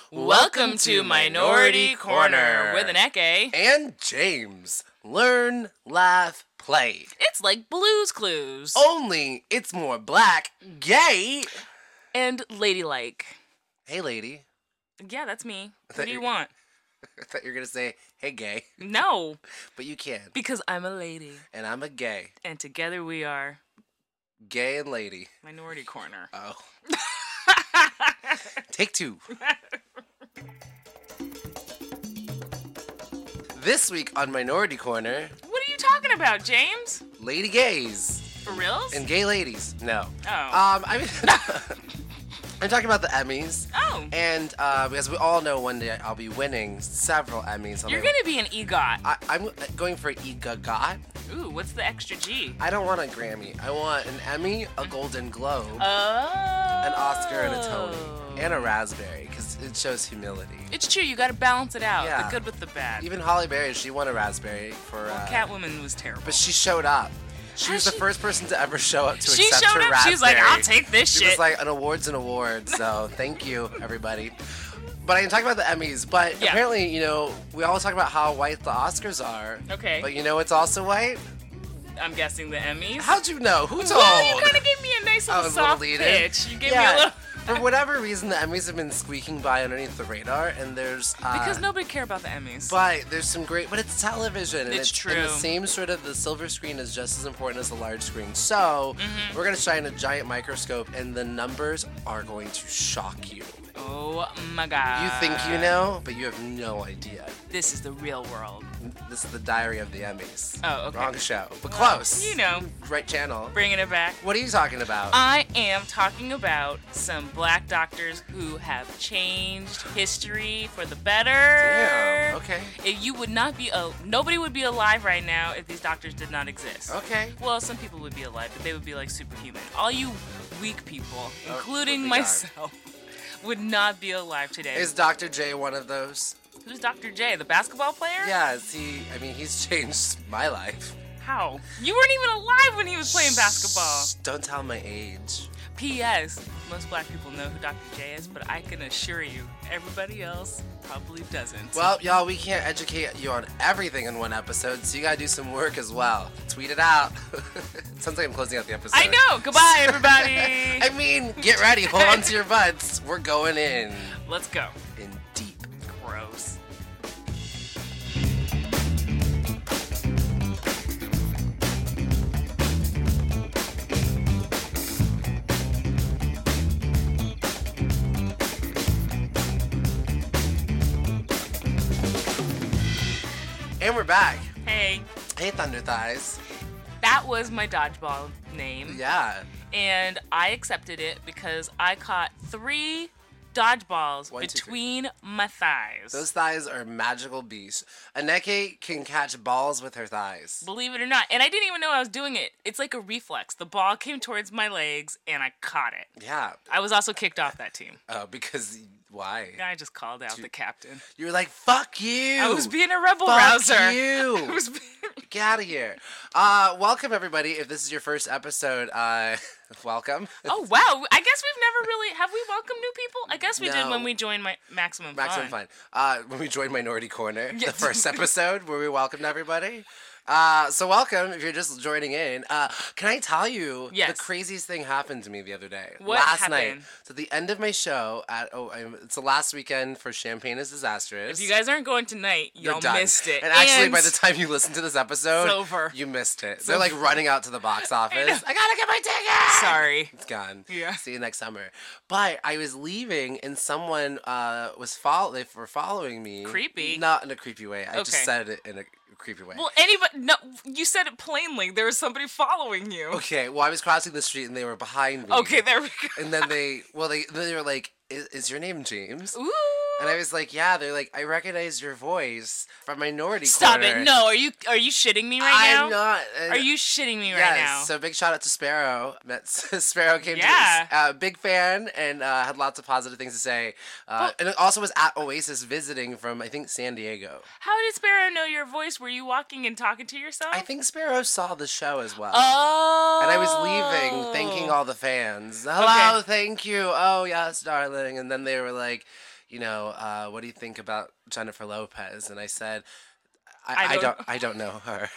Welcome to Minority Corner with an Eke. And James. Learn, laugh, play. It's like Blue's Clues. Only it's more black, gay, and ladylike. Hey, lady. Yeah, that's me. What do you want? I thought you were going to say, hey, gay. No. But you can. Because I'm a lady. And I'm a gay. And together we are... Gay and lady. Minority Corner. Oh. Take two. This week on Minority Corner... What are you talking about, James? Lady gays. For reals? And gay ladies. No. Oh. I'm talking about the Emmys. Oh. And because we all know one day I'll be winning several Emmys. You're going to be an EGOT. I'm going for an EGOT. Ooh, what's the extra G? I don't want a Grammy. I want an Emmy, a Golden Globe, Oh. an Oscar, and a Tony. And a raspberry, because it shows humility. It's true, you gotta balance it out. Yeah. The good with the bad. Even Halle Berry, she won a raspberry for... Catwoman was terrible. But she showed up. She was the first person to ever show up to she accept showed her up, raspberry. She was like, I'll take this shit. It was like an award's an award, so thank you, everybody. But I can talk about the Emmys, but apparently, you know, we always talk about how white the Oscars are. Okay. But you know what's also white? I'm guessing the Emmys. How'd you know? Who told? Well, you kind of gave me a nice little soft pitch. You gave me a little... For whatever reason, the Emmys have been squeaking by underneath the radar, and there's... because nobody cares about the Emmys. But there's some great... But it's television. And it's true. And the same sort of... The silver screen is just as important as the large screen. So, we're going to shine a giant microscope, and the numbers are going to shock you. Oh, my God. You think you know, but you have no idea. This is the real world. This is the Diary of the Emmys. Oh, okay. Wrong show. But close. You know. Right channel. Bringing it back. What are you talking about? I am talking about some black doctors who have changed history for the better. Damn. Okay. You would not be... nobody would be alive right now if these doctors did not exist. Okay. Well, some people would be alive, but they would be like superhuman. All you weak people, including God. myself, would not be alive today. Is Dr. J one of those? Who's Dr. J? The basketball player? Yeah, he's changed my life. How? You weren't even alive when he was playing basketball. Don't tell my age. P.S. Most black people know who Dr. J is, but I can assure you, everybody else probably doesn't. Well, y'all, we can't educate you on everything in one episode, so you gotta do some work as well. Tweet it out. Sounds like I'm closing out the episode. I know. Goodbye, everybody. I mean, get ready. Hold on to your butts. We're going in. Let's go. In deep. Gross. And we're back. Hey. Hey, Thunder Thighs. That was my dodgeball name. Yeah. And I accepted it because I caught 3 dodgeballs 1, 2, 3. between my thighs. Those thighs are magical beasts. Aneke can catch balls with her thighs. Believe it or not. And I didn't even know I was doing it. It's like a reflex. The ball came towards my legs and I caught it. Yeah. I was also kicked off that team. Oh, because... Why? I just called out the captain. You were like, fuck you. I was being a rebel fuck rouser. Fuck you. I was Get out of here. Welcome, everybody. If this is your first episode, welcome. Oh, wow. I guess we've never really... Have we welcomed new people? I guess we did when we joined Maximum Fun. When we joined Minority Corner, the first episode where we welcomed everybody. So welcome if you're just joining in. Can I tell you the craziest thing happened to me the other day? What last happened? night. So the end of my show it's the last weekend for Champagne is Disastrous. If you guys aren't going tonight, y'all missed it. And actually, by the time you listen to this episode, it's over. You missed it. They're like running out to the box office. I gotta get my ticket. Sorry, it's gone. Yeah. See you next summer. But I was leaving, and someone they were following me. Creepy. Not in a creepy way. I just said it in a creepy way. Well, you said it plainly. There was somebody following you. Okay, well, I was crossing the street and they were behind me. Okay, there we go. And then they were like, is your name James? Ooh. And I was like, yeah. They're like, I recognize your voice from Minority Stop Corner. it. No, are you shitting me right now? I'm not. Are you shitting me right now? So big shout out to Sparrow. Sparrow came to this. Big fan and had lots of positive things to say. And it also was at Oasis visiting from, I think, San Diego. How did Sparrow know your voice? Were you walking and talking to yourself? I think Sparrow saw the show as well. Oh. And I was leaving, thanking all the fans. Hello, thank you. Oh, yes, darling. And then they were like, what do you think about Jennifer Lopez? And I said, I don't know her.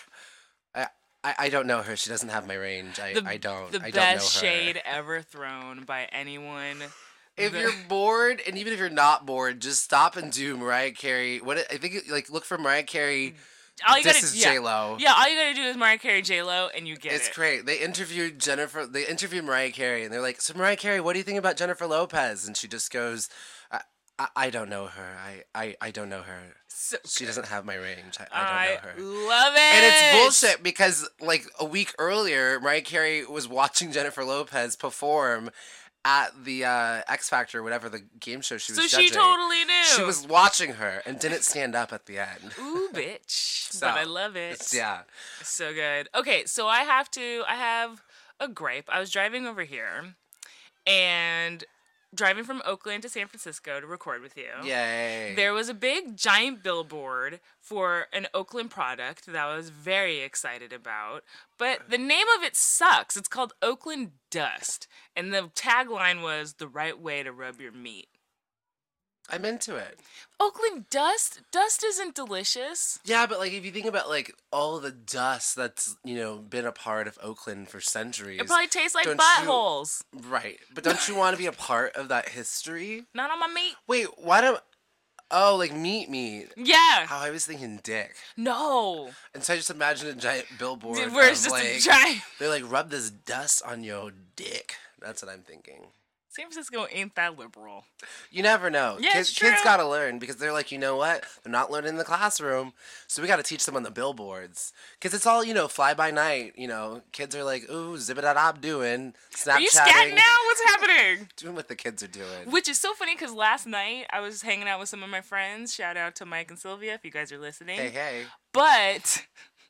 I don't know her. She doesn't have my range. I don't know her. The best shade ever thrown by anyone. If you're bored, and even if you're not bored, just stop and do Mariah Carey. I think, look for Mariah Carey. This is J-Lo. Yeah, all you gotta do is Mariah Carey, J-Lo, and you get it. It's great. They interviewed Mariah Carey, and they're like, so Mariah Carey, what do you think about Jennifer Lopez? And she just goes, I don't know her. I don't know her. So she doesn't have my range. I don't know her. Love it. And it's bullshit because, like, a week earlier, Mariah Carey was watching Jennifer Lopez perform at the X Factor, whatever the game show she was judging. So she totally knew. She was watching her and didn't stand up at the end. Ooh, bitch. But I love it. Yeah. So good. Okay, so I have a gripe. I was driving over here and driving from Oakland to San Francisco to record with you. Yay. There was a big giant billboard for an Oakland product that I was very excited about, but the name of it sucks. It's called Oakland Dust, and the tagline was the right way to rub your meat. I'm into it. Oakland Dust? Dust isn't delicious. Yeah, but like if you think about like all the dust that's, been a part of Oakland for centuries. It probably tastes like buttholes. Right. But don't you want to be a part of that history? Not on my meat. Wait, why don't... Oh, like meat. Yeah. Oh, I was thinking dick. No. And so I just imagine a giant billboard where it's just a giant... They're like, rub this dust on your dick. That's what I'm thinking. San Francisco ain't that liberal. You never know. Yeah, kids gotta learn because they're like, you know what? They're not learning in the classroom, so we gotta teach them on the billboards. Because it's all, fly by night. Kids are like, ooh, zip-it-up doing, Snapchatting. Are you scatting now? What's happening? Doing what the kids are doing. Which is so funny because last night I was hanging out with some of my friends. Shout out to Mike and Sylvia if you guys are listening. Hey. But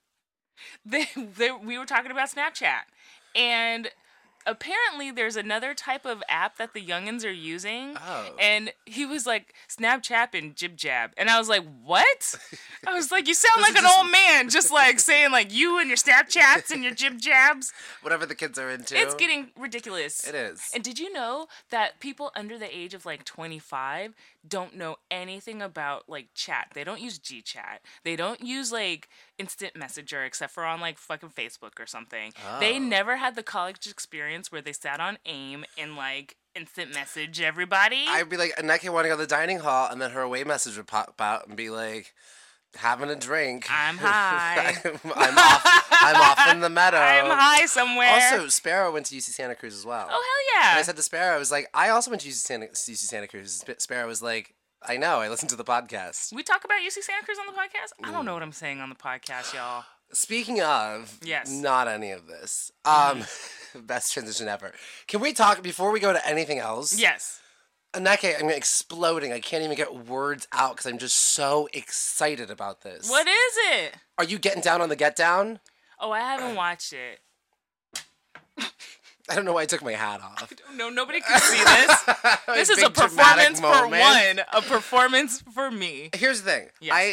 we were talking about Snapchat. And... apparently, there's another type of app that the youngins are using. Oh. And he was like, Snapchat and Jib Jab. And I was like, what? I was like, you sound like an old man, just like saying like you and your Snapchats and your Jib Jabs. Whatever the kids are into. It's getting ridiculous. It is. And did you know that people under the age of like 25 don't know anything about like chat? They don't use GChat. They don't use like instant messenger except for on like fucking Facebook or something. Oh. They never had the college experience where they sat on AIM and like instant message everybody. I'd be like, Anneke want to go to the dining hall, and then her away message would pop out and be like, having a drink. I'm high. I'm off in the meadow. I'm high somewhere. Also, Sparrow went to UC Santa Cruz as well. Oh, hell yeah. And I said to Sparrow, I was like, I also went to UC Santa Cruz. Sparrow was like, I know, I listened to the podcast. We talk about UC Santa Cruz on the podcast? I don't know what I'm saying on the podcast, y'all. Speaking of, yes, not any of this. Best transition ever. Can we talk before we go to anything else? Yes. Anneke, I'm exploding. I can't even get words out because I'm just so excited about this. What is it? Are you getting down on the Get Down? Oh, I haven't watched it. I don't know why I took my hat off. No, nobody can see this. This is a performance for one. A performance for me. Here's the thing. Yes.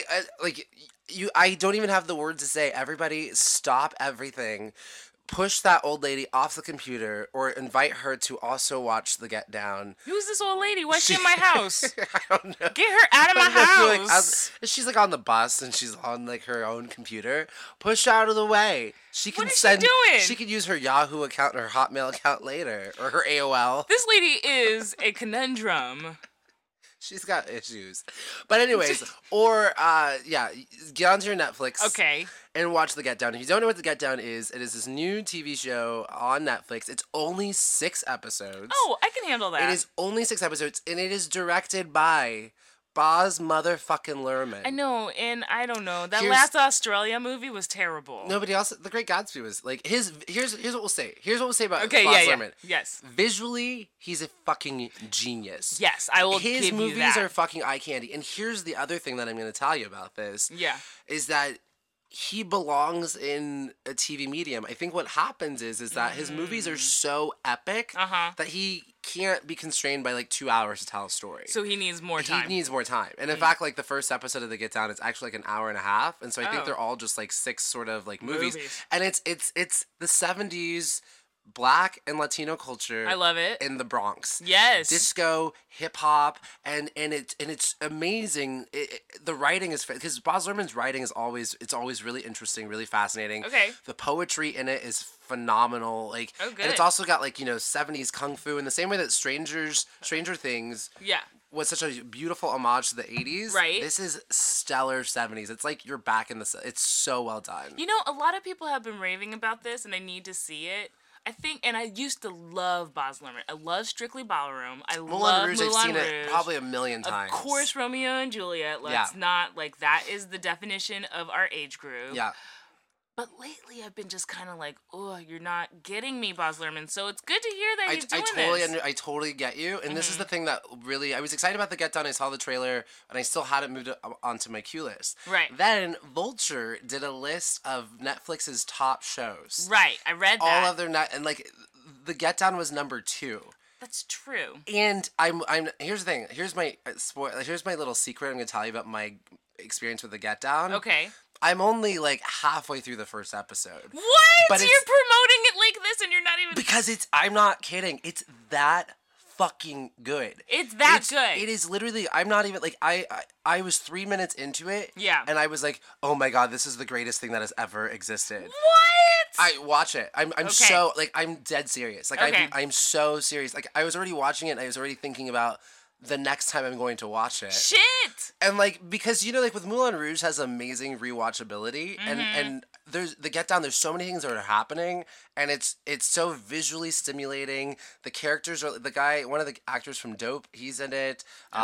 I don't even have the words to say. Everybody stop everything. Push that old lady off the computer or invite her to also watch the Get Down. Who's this old lady? Why is she in my house? I don't know. Get her out of my house. She's like on the bus and she's on like her own computer. Push her out of the way. She can what is she doing? She could use her Yahoo account or her Hotmail account later or her AOL. This lady is a conundrum. She's got issues. But anyways, or, get onto your Netflix. Okay. And watch The Get Down. If you don't know what The Get Down is, it is this new TV show on Netflix. It's only 6 episodes. Oh, I can handle that. It is only 6 episodes, and it is directed by Baz motherfucking Luhrmann. I know, and I don't know. That last Australia movie was terrible. Nobody else. The Great Gatsby was like here's what we'll say. Here's what we'll say about Baz Luhrmann. Yes. Visually, he's a fucking genius. Yes, I will give you that. His movies are fucking eye candy. And here's the other thing that I'm going to tell you about this. Yeah. Is that he belongs in a TV medium. I think what happens is that his movies are so epic that he can't be constrained by like 2 hours to tell a story. So he needs more time. He needs more time. And in fact, like the first episode of The Get Down, it's actually like an hour and a half. And so I think they're all just like 6 sort of like movies. And it's the 70s Black and Latino culture. I love it. In the Bronx. Yes. Disco, hip hop, and it's amazing. The writing is because Baz Luhrmann's writing is always really interesting, really fascinating. Okay. The poetry in it is phenomenal. Like, oh, good. And it's also got like 70s kung fu in the same way that Stranger Things. Yeah. Was such a beautiful homage to the 80s. Right. This is stellar 70s. It's like you're back in the. It's so well done. A lot of people have been raving about this, and I need to see it. I think, and I used to love Baz Luhrmann. I love Strictly Ballroom. I love Moulin Rouge. I've seen it probably a million times. Of course, Romeo and Juliet. Let's not, that is the definition of our age group. Yeah. But lately, I've been just kind of like, oh, you're not getting me, Baz Luhrmann. So it's good to hear that he's doing this. I totally get you. And this is the thing that really, I was excited about the Get Down. I saw the trailer, and I still hadn't moved it onto my queue list. Right. Then Vulture did a list of Netflix's top shows. Right. I read that. All of their and the Get Down was number 2. That's true. And I'm here's the thing. Here's my little secret. I'm going to tell you about my experience with the Get Down. Okay. I'm only halfway through the first episode. What? But you're promoting it like this and you're not even... Because I'm not kidding. It's that fucking good. It's good. It is literally, I'm not even, I was 3 minutes into it. Yeah. And I was like, oh my God, this is the greatest thing that has ever existed. What? I watch it. I'm okay. so, I'm dead serious. Okay. I'm so serious. I was already watching it and I was already thinking about the next time I'm going to watch it. Shit! And because with Moulin Rouge has amazing rewatchability and there's the Get Down, there's so many things that are happening and it's so visually stimulating. The characters are one of the actors from Dope, he's in it.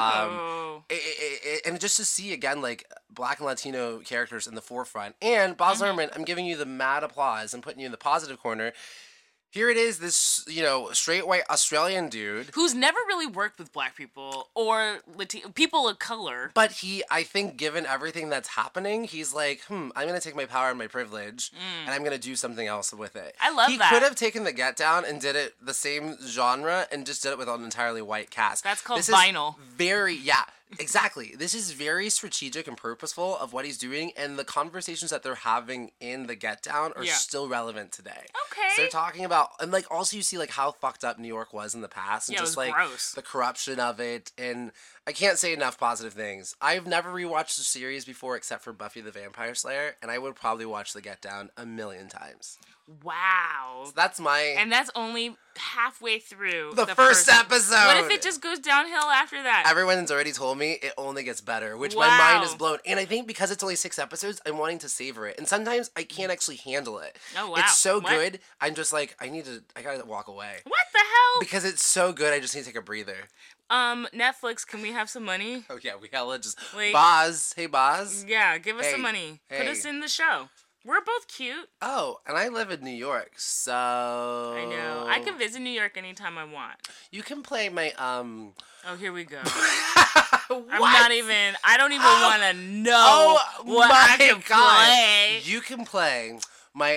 And just to see again Black and Latino characters in the forefront. And Baz Luhrmann, I'm giving you the mad applause and putting you in the positive corner. Here it is, this, straight white Australian dude. Who's never really worked with black people or people of color. But I think given everything that's happening, he's like, I'm going to take my power and my privilege, and I'm going to do something else with it. I love that. He could have taken the Get Down and did it the same genre and just did it with an entirely white cast. That's called vinyl. Exactly. This is very strategic and purposeful of what he's doing, and the conversations that they're having in the Get Down are still relevant today. Okay. So they're talking about, and also you see how fucked up New York was in the past, and just gross. The corruption of it, and I can't say enough positive things. I've never rewatched the series before except for Buffy the Vampire Slayer, and I would probably watch the Get Down a million times. Wow. So that's and that's only halfway through the first episode. What if it just goes downhill after that? Everyone's already told me it only gets better, which my mind is blown. And I think because it's only 6 episodes, I'm wanting to savor it. And sometimes I can't actually handle it. Oh, wow. It's so good. I'm just I gotta walk away. What the hell? Because it's so good, I just need to take a breather. Netflix, can we have some money? Oh, yeah, we hella just... Boz. Hey, Boz. Yeah, give us some money. Hey. Put us in the show. We're both cute. Oh, and I live in New York, so... I know. I can visit New York anytime I want. You can play my, Oh, here we go. I don't even want to know what I can play. You can play my,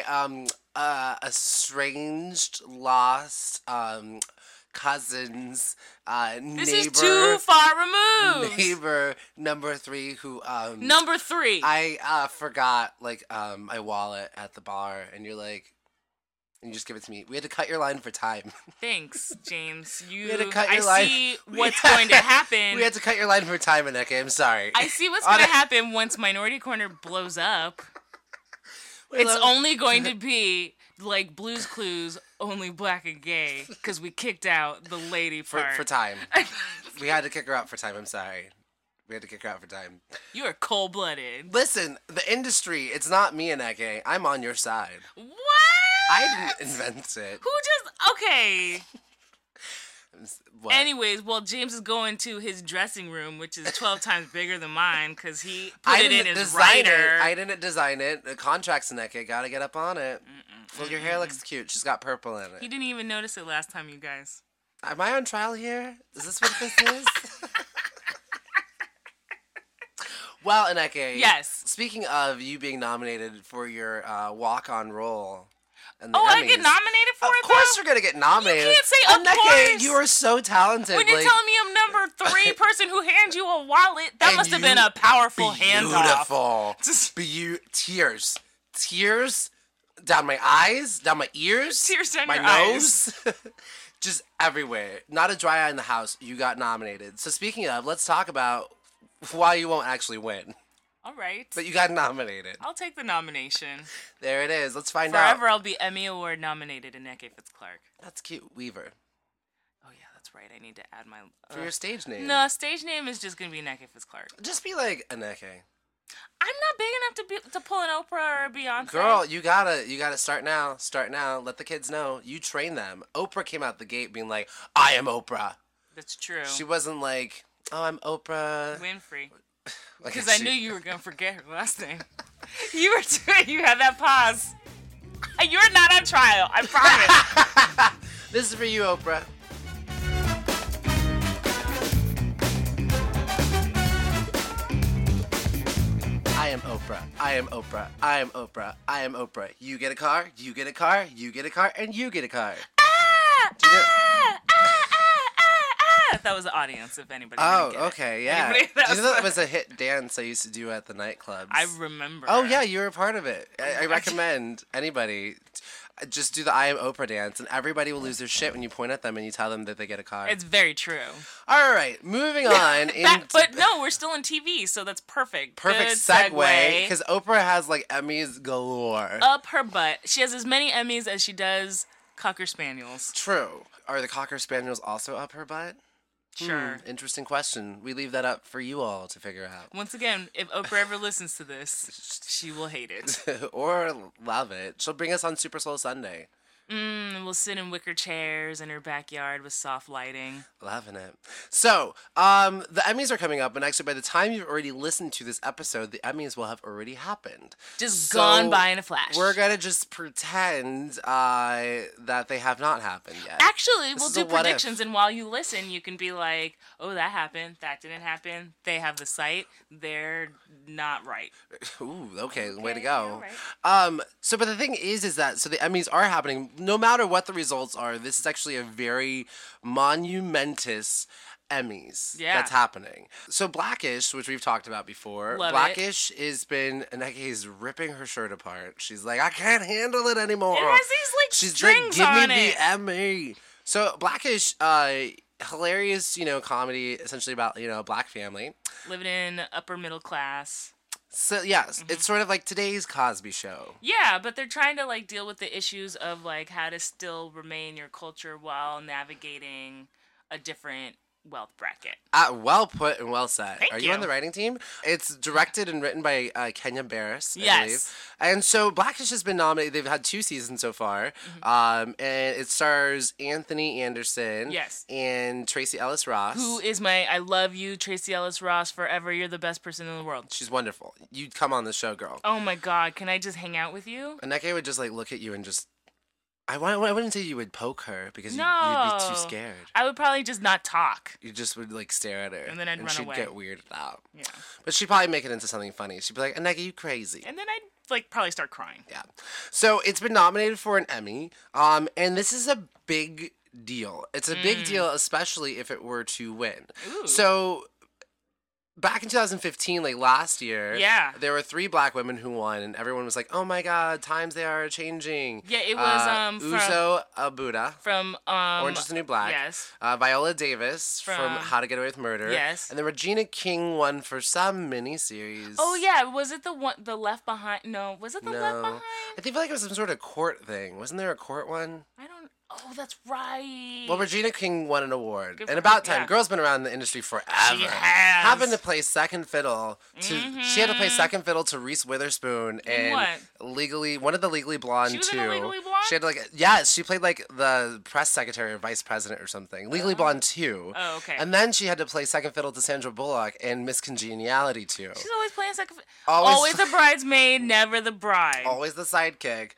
estranged, lost, cousin's neighbor. This is too far removed. Neighbor number 3 who Number 3. I forgot my wallet at the bar, and you're like, and you just give it to me. We had to cut your line for time. Thanks, James. We had to cut your line. I see what's going to happen. We had to cut your line for time, Aneka. I'm sorry. I see what's going to happen once Minority Corner blows up. It's only going to be like Blue's Clues, only black and gay, because we kicked out the lady part. For time. We had to kick her out for time. I'm sorry. We had to kick her out for time. You are cold-blooded. Listen, the industry, it's not me, Aneka. I'm on your side. What? I didn't invent it. Okay. What? Anyways, James is going to his dressing room, which is 12 times bigger than mine, because he put it in his writer. I didn't design it. The contract's Aneka. Gotta get up on it. Well, your hair looks cute. She's got purple in it. He didn't even notice it last time, you guys. Am I on trial here? Is this what this is? Well, Aneka. Yes. Speaking of you being nominated for your walk-on role. And the Emmys, I get nominated for it, Of course you're going to get nominated. You can't say of course. You are so talented. When you're telling me I'm number 3 person who hands you a wallet, that must have been a powerful handoff. Beautiful. Tears. down my eyes, down my ears, Tears down my your nose, just everywhere. Not a dry eye in the house. You got nominated. So speaking of, let's talk about why you won't actually win. All right. But you got nominated. I'll take the nomination. There it is. Let's find out. Forever I'll be Emmy Award nominated Ineke Fitzclark. That's cute. Weaver. Oh, yeah, that's right. I need to add my... For your stage name. No, stage name is just going to be Ineke Fitzclark. Just be like Ineke. I'm not big enough to pull an Oprah or a Beyonce. Girl, you gotta start now. Start now. Let the kids know. You train them. Oprah came out the gate being like, I am Oprah. That's true. She wasn't like, oh, I'm Oprah. Winfrey. Like, Because I knew you were going to forget her last name. You had that pause. You're not on trial, I promise. This is for you, Oprah. I am Oprah. I am Oprah. I am Oprah. I am Oprah. You get a car, you get a car, you get a car, and you get a car. Do you know- That was the audience, if anybody Oh, didn't get it. okay, yeah. Anybody Do you know that was a hit dance I used to do at the nightclubs? I remember. Oh, yeah, you were a part of it. I recommend anybody just do the I am Oprah dance, and everybody will lose their shit when you point at them and you tell them that they get a car. It's very true. All right, moving on. But no, we're still in TV, so that's perfect. Perfect Good segue, because Oprah has, like, Emmys galore. Up her butt. She has as many Emmys as she does Cocker Spaniels. True. Are the Cocker Spaniels also up her butt? Sure. Interesting question. We leave that up for you all to figure out. Once again, if Oprah ever listens to this, she will hate it. Or love it. She'll bring us on Super Soul Sunday. We'll sit in wicker chairs in her backyard with soft lighting. Loving it. So, the Emmys are coming up, and actually by the time you've already listened to this episode, the Emmys will have already happened. Just gone by in a flash. We're going to just pretend that they have not happened yet. Actually, This we'll is do a what predictions, if. and while you listen, you can be like, oh, that happened, that didn't happen, they have the site, they're not right. Ooh, okay, way to Okay, go. all So, but the thing is that, so the Emmys are happening. No matter what the results are, this is actually a very monumentous Emmys that's happening. So Blackish, which we've talked about before, Love Blackish has been, and is ripping her shirt apart. She's like, I can't handle it anymore. It has these, like, She's strings like, give on me it. the Emmy. So Blackish, hilarious, comedy essentially about, a black family. Living in upper middle class. So, yes, it's sort of like today's Cosby Show. Yeah, but they're trying to, like, deal with the issues of, like, how to still remain your culture while navigating a different wealth bracket. Well put and well said. Thank Are you you. on the writing team? It's directed and written by Kenya Barris, I Yes. believe. And so Blackish has been nominated. They've had 2 seasons so far. And it stars Anthony Anderson. Yes. And Tracy Ellis Ross. Who is I love you, Tracy Ellis Ross, forever. You're the best person in the world. She's wonderful. You'd come on the show, girl. Oh my God, can I just hang out with you? Aneke would just, like, look at you and just... I wouldn't say you would poke her because you'd be too scared. I would probably just not talk. You just would, like, stare at her. And then I'd run she'd away. get weirded out. Yeah. But she'd probably make it into something funny. She'd be like, Aneke, you crazy. And then I'd, like, probably start crying. Yeah. So it's been nominated for an Emmy. And this is a big deal. It's a big deal, especially if it were to win. Ooh. So back in 2015, like last year, Yeah. there were 3 black women who won, and everyone was like, "Oh my God, times they are changing." Yeah, it was Uzo Abudu from Orange is the New Black. Yes. Viola Davis from From- How to Get Away with Murder. Yes. And then Regina King won for some miniseries. Oh yeah, was it the Left Behind? No, was it the Left No. Behind? I feel like it was some sort of court thing. Wasn't there a court one? I don't. Oh, that's right. Well, Regina King won an award. Good And for about her, time. yeah. Girl's been around the industry forever. She has. Having to play second fiddle to... She had to play second fiddle to Reese Witherspoon and what? one of the Legally Blonde She was too. in a Legally Blonde? She had she played like the press secretary or vice president or something. Legally Blonde 2. Oh, okay. And then she had to play second fiddle to Sandra Bullock in Miss Congeniality 2. She's always playing second. Always- Always the bridesmaid, never the bride. Always the sidekick.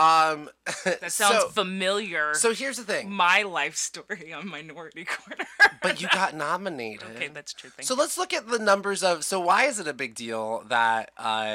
That sounds so, familiar. So here's the thing. My life story on Minority Corner. But you got nominated. Okay, that's true. Thank So you. let's look at the numbers of. So why is it a big deal that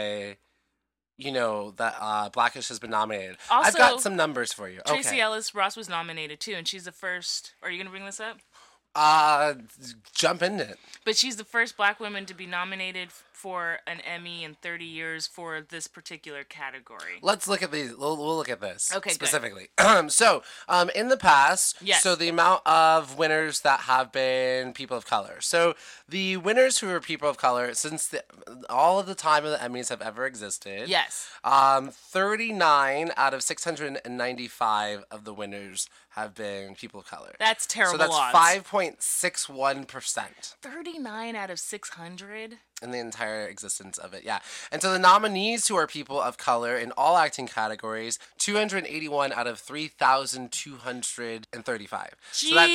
Blackish has been nominated? I've Also, got some numbers for you. Tracy Okay. Ellis Ross was nominated too, and she's the first. Are you gonna bring this up? Jump in it. But she's the first black woman to be nominated for an Emmy in 30 years for this particular category. Let's look at these. We'll look at this specifically. Good. In the past, yes. So the amount of winners that have been people of color. So the winners who are people of color since all of the time of the Emmys have ever existed. Yes. 39 out of 695 of the winners have been people of color. That's terrible. So that's 5.61%. 39 out of 600? In the entire existence of it, yeah. And so the nominees who are people of color in all acting categories, 281 out of 3,235. So that's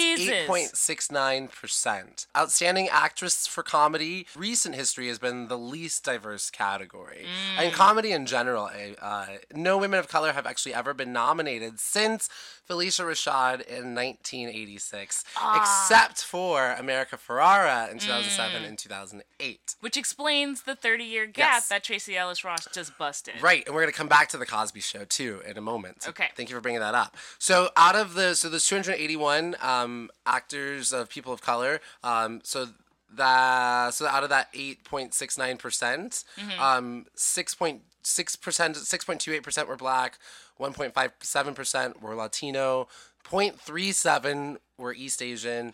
8.69%. Outstanding actress for comedy, recent history has been the least diverse category. And comedy in general, no women of color have actually ever been nominated since Felicia Rashad in 1986, except for America Ferrara in 2007 and 2008. Which explains the 30-year gap that Tracee Ellis Ross just busted. Right, and we're going to come back to the Cosby Show, too, in a moment. So okay. Thank you for bringing that up. So out of there's 281 actors of people of color, so out of that 8.69%, 6.28% were black, 1.57% were Latino, 0.37 were East Asian,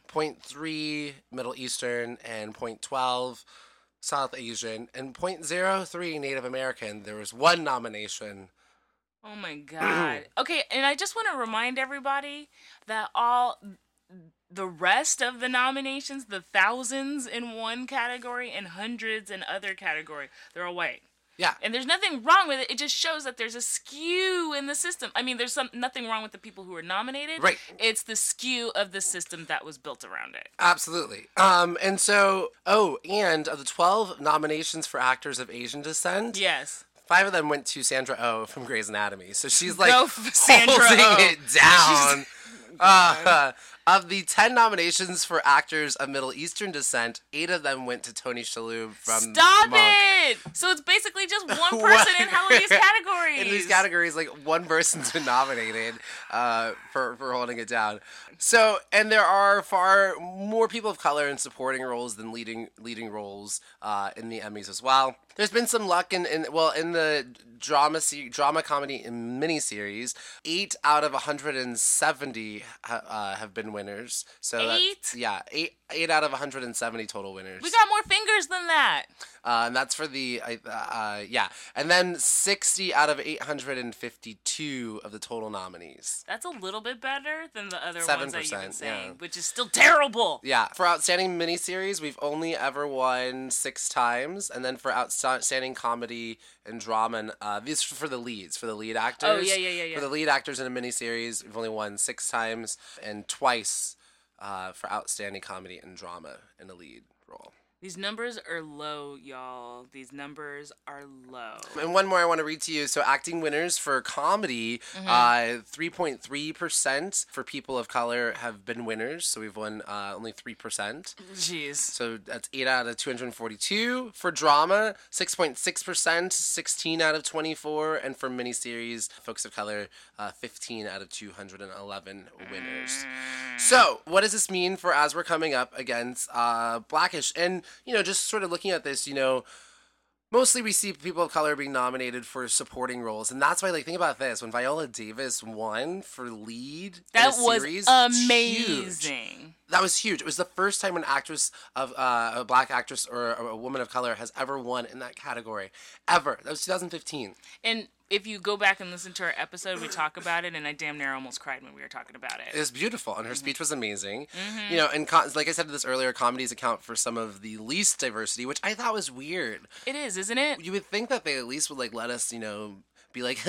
0.3 Middle Eastern, and 0.12 South Asian, and 0.03 Native American. There was one nomination. Oh my God. Okay, and I just want to remind everybody that all the rest of the nominations, the thousands in one category and hundreds in other category, they're all white. Yeah. And there's nothing wrong with it. It just shows that there's a skew in the system. I mean, there's nothing wrong with the people who are nominated. Right. It's the skew of the system that was built around it. Absolutely. And so, and of the 12 nominations for actors of Asian descent, yes, 5 of them went to Sandra Oh from Grey's Anatomy. So she's like Sandra holding Oh. it down. Of the 10 nominations for actors of Middle Eastern descent, 8 of them went to Tony Shalhoub from Stop Monk. it! So it's basically just one person in all of these categories. In these categories, like one person's been nominated for holding it down. So, and there are far more people of color in supporting roles than leading roles in the Emmys as well. There's been some luck in the drama comedy miniseries. 8 out of 170 have been winners. So 8? Yeah, 8 out of 170 total winners. We got more fingers than that. And that's for the and then 60 out of 852 of the total nominees. That's a little bit better than the other 7%, ones that you've been saying, yeah. which is still terrible. Yeah, for outstanding miniseries, we've only ever won 6 times, and then for outstanding comedy and drama, these are for the lead actors. Oh yeah. For the lead actors in a miniseries, we've only won 6 times and twice for outstanding comedy and drama in a lead role. These numbers are low, y'all. These numbers are low. And one more I want to read to you. So acting winners for comedy, 3.3% for people of color have been winners. So we've won only 3%. Jeez. So that's 8 out of 242. For drama, 6.6%, 16 out of 24. And for miniseries, folks of color, 15 out of 211 winners. So what does this mean for as we're coming up against Blackish? And just sort of looking at this, mostly we see people of color being nominated for supporting roles. And that's why, think about this. When Viola Davis won for lead in a series, amazing. That was huge. It was the first time an actress of a black actress or a woman of color has ever won in that category. Ever. That was 2015. And if you go back and listen to our episode, we talk about it, and I damn near almost cried when we were talking about it. It was beautiful, and her speech was amazing. And like I said this earlier, comedies account for some of the least diversity, which I thought was weird. It is, isn't it? You would think that they at least would let us, be like,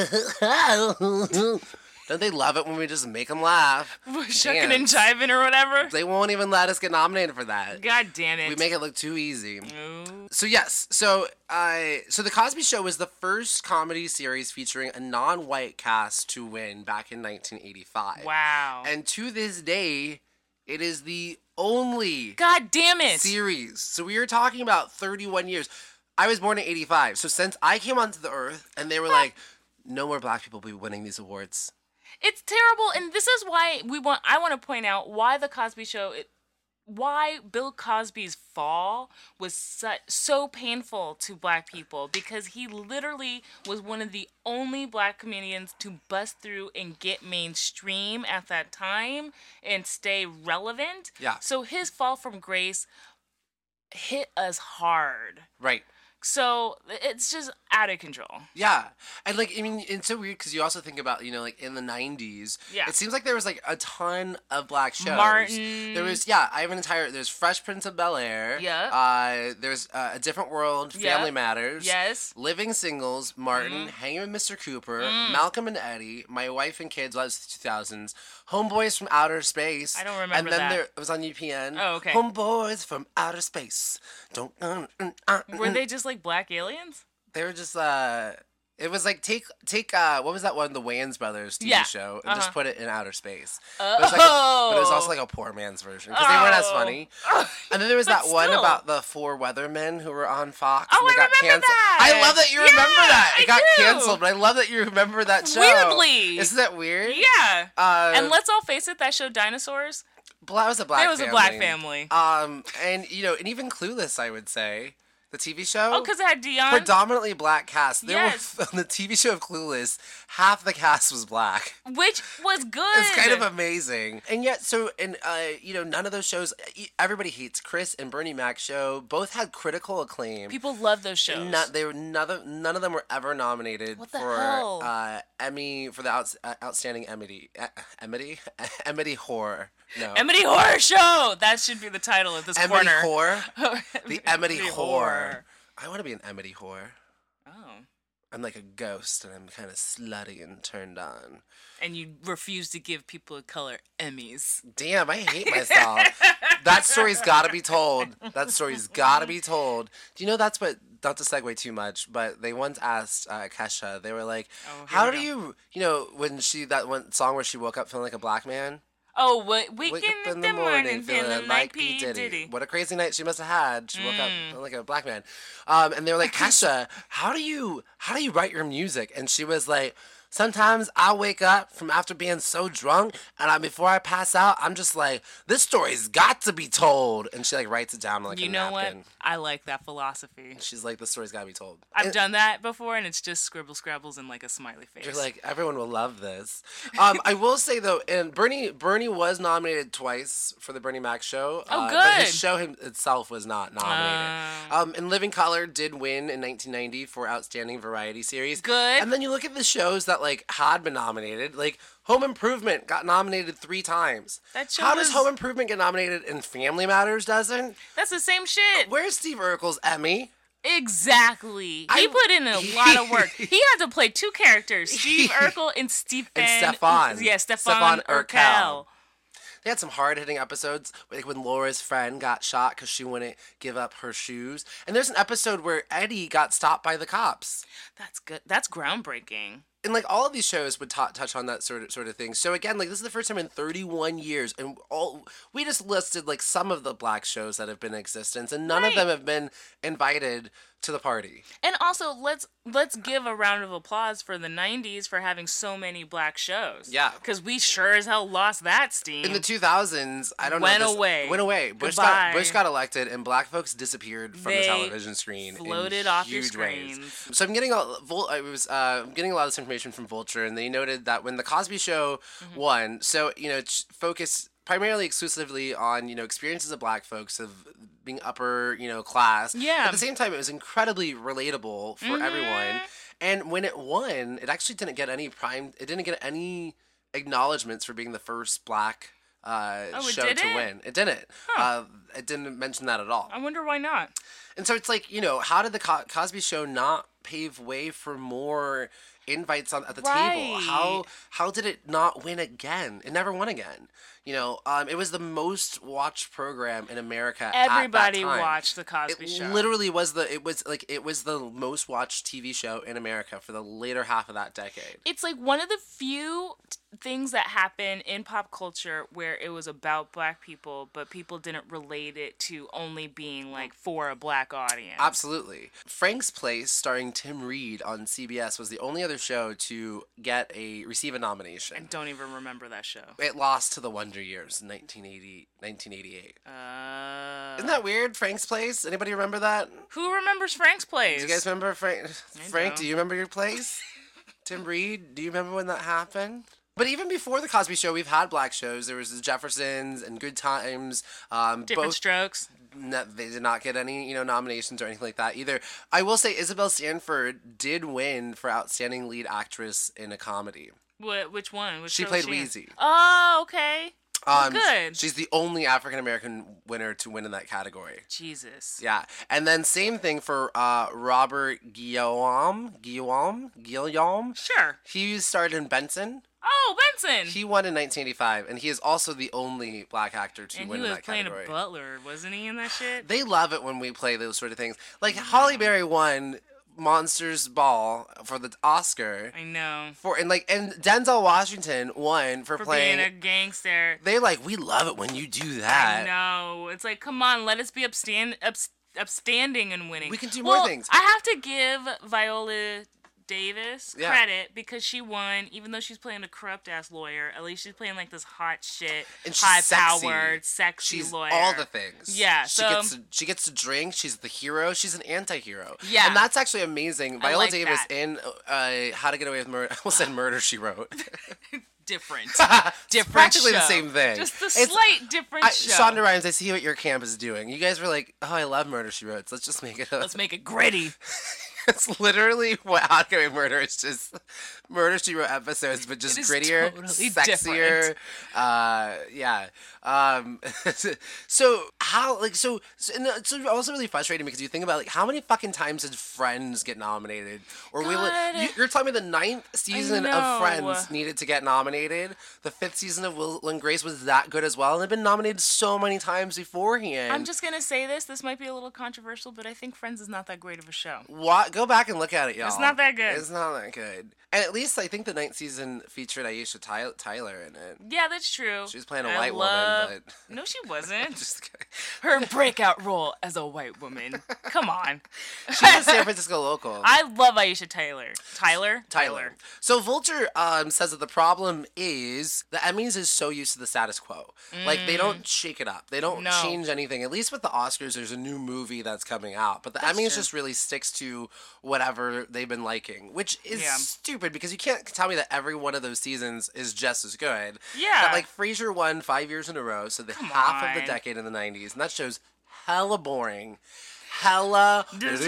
don't they love it when we just make them laugh? Shucking and jiving or whatever. They won't even let us get nominated for that. God damn it. We make it look too easy. No. So yes, so The Cosby Show was the first comedy series featuring a non-white cast to win back in 1985. Wow. And to this day, it is the only God damn it series. So we are talking about 31 years. I was born in 85. So since I came onto the earth and they were like, no more black people will be winning these awards. It's terrible, and this is why I want to point out why The Cosby Show why Bill Cosby's fall was so painful to black people, because he literally was one of the only black comedians to bust through and get mainstream at that time and stay relevant. Yeah. So his fall from grace hit us hard. Right. So it's just out of control. Yeah. And, like, I mean, it's so weird because you also think about, you know, like, in the 90s, it seems like there was, like, a ton of black shows. Martin. There was, I have an entire, there's Fresh Prince of Bel-Air. Yeah. There's A Different World, Family Matters. Yes. Living Singles, Martin, Hanging with Mr. Cooper, Malcolm and Eddie, My Wife and Kids, well, that was the 2000s, Homeboys from Outer Space. I don't remember that. And then it was on UPN. Oh, okay. Homeboys from Outer Space. Were they just like black aliens? They were just it was like take what was that one, the Wayans Brothers TV show, and just put it in outer space. But it was also like a poor man's version because they weren't as funny. And then there was that one about the four weathermen who were on Fox. Oh, and they got remember canceled. that. I love that you remember that. It got do. canceled, but I love that you remember that show. Weirdly. Isn't that weird? Yeah. And let's all face it, that show Dinosaurs. It was a black family. It was a black family. And you know, and even Clueless, I would say. The TV show? Oh, because it had Dion? Predominantly black cast. Yes. On the TV show of Clueless, half the cast was black. Which was good. It's kind of amazing. And yet, you know, none of those shows, everybody hates Chris and Bernie Mac's show. Both had critical acclaim. People love those shows. None of them were ever nominated for Emmy, for the outstanding Emity Horror. No. Emity Horror Show! That should be the title of this corner. Emity Horror? The Emity Horror. I want to be an Emity Horror. Oh. I'm like a ghost, and I'm kind of slutty and turned on. And you refuse to give people of color Emmys. Damn, I hate myself. That story's got to be told. That story's got to be told. Do you know that's what, not to segue too much, but they once asked Kesha, they were like, how do you know, when that one song where she woke up feeling like a black man? Oh, wake up in the morning feeling like P. Diddy. What a crazy night she must have had. She woke up like a black man. And they were like, Kesha, how do you write your music? And she was like, sometimes I wake up from after being so drunk, and before I pass out, I'm just like, this story's got to be told. And she like writes it down on like a napkin. You know what? I like that philosophy. She's like, the story's got to be told. I've done that before, and it's just scribble scrabbles and like a smiley face. You're like, everyone will love this. I will say though, and Bernie was nominated twice for the Bernie Mac show. Oh, good. But his show itself was not nominated. And Living Color did win in 1990 for Outstanding Variety Series. Good. And then you look at the shows that like had been nominated, like Home Improvement got nominated 3 times. How does Home Improvement get nominated and Family Matters doesn't? That's the same shit. Where's Steve Urkel's Emmy? Exactly. He put in a lot of work. He had to play 2 characters, Steve Urkel and Stefan. Yeah, Stefan Urkel. They had some hard-hitting episodes, like when Laura's friend got shot because she wouldn't give up her shoes. And there's an episode where Eddie got stopped by the cops. That's good. That's groundbreaking. And like all of these shows would touch on that sort of thing. So again, like this is the first time in 31 years, and we just listed like some of the black shows that have been in existence, and none of them have been invited to the party. And also, let's give a round of applause for the 90s for having so many black shows. Yeah. Because we sure as hell lost that steam. In the 2000s, I don't know. Went away. Bush got elected, and black folks disappeared from the television screen. Floated off your screens. So I'm getting a lot of this information from Vulture, and they noted that when the Cosby Show won, so you know, focused primarily exclusively on, you know, experiences of black folks of being upper, you know, class. Yeah. At the same time, it was incredibly relatable for everyone. And when it won, it actually didn't get any acknowledgements for being the first black show to win. It didn't. Huh. It didn't mention that at all. I wonder why not. And so it's like, you know, how did the Cosby Show not pave way for more invites at the table? How did it not win again? It never won again. You know, it was the most watched program in America. Everybody at that time. watched the Cosby Show. Literally was the most watched TV show in America for the later half of that decade. It's like one of the few things that happened in pop culture where it was about black people, but people didn't relate it to only being like for a black audience. Absolutely. Frank's Place, starring Tim Reed on CBS, was the only other other show to receive a nomination. I don't even remember that show. It lost to The Wonder Years in 1988. Isn't that weird? Frank's Place? Anybody remember that? Who remembers Frank's Place? Do you guys remember Frank? Frank, do you remember your place? Tim Reed, do you remember when that happened? But even before the Cosby Show, we've had black shows. There was the Jeffersons and Good Times. Different Strokes. They did not get any, nominations or anything like that either. I will say Isabel Stanford did win for Outstanding Lead Actress in a Comedy. Which one? She played Wheezy. Oh, okay. Good. She's the only African American winner to win in that category. Jesus. Yeah, and then same thing for Robert Guillaume. Sure. He starred in Benson. Oh, Benson. He won in 1985, and he is also the only black actor to win in that category. And he was playing a butler, wasn't he, in that shit? They love it when we play those sort of things. Like Halle Berry won Monsters Ball for the Oscar. I know. And Denzel Washington won for playing being a gangster. They're like, we love it when you do that. I know. It's like, come on, let us be upstanding and winning. We can do more things. I have to give Viola Davis credit because she won, even though she's playing a corrupt ass lawyer. At least she's playing like this hot shit, high powered, sexy she's lawyer. All the things. Yeah. She gets to drink. She's the hero. She's an anti-hero. Yeah. And that's actually amazing. Viola Davis that. in How to Get Away with Murder. I almost said Murder, She Wrote. Different practically show. the same thing. Just a slight different show. Shonda Rhimes, I see what your camp is doing. You guys were like, oh, I love Murder, She Wrote. So let's just make it. Let's make it gritty. It's literally what How to Get Away with Murder. It's just Murder, She Wrote episodes, but just grittier, totally sexier. Yeah. So how it's also really frustrating because you think about like how many fucking times did Friends get nominated? Or you're telling me the 9th season of Friends needed to get nominated. The 5th season of Will and Grace was that good as well, and they've been nominated so many times beforehand. I'm just gonna say this. This might be a little controversial, but I think Friends is not that great of a show. What? Go back and look at it, y'all. It's not that good. It's not that good. And at least I think the 9th season featured Aisha Tyler in it. Yeah, that's true. She was playing a white woman, but... No, she wasn't. Just kidding. Her breakout role as a white woman. Come on. She's a San Francisco local. I love Aisha Tyler. Tyler. So Vulture says that the problem is the Emmys is so used to the status quo. Like, they don't shake it up. They don't change anything. At least with the Oscars, there's a new movie that's coming out. But the Emmys just really sticks to whatever they've been liking, which is stupid because you can't tell me that every one of those seasons is just as good. Yeah. But, like, Frasier won 5 years in a row, so half of the decade in the 90s, and that show's hella boring. I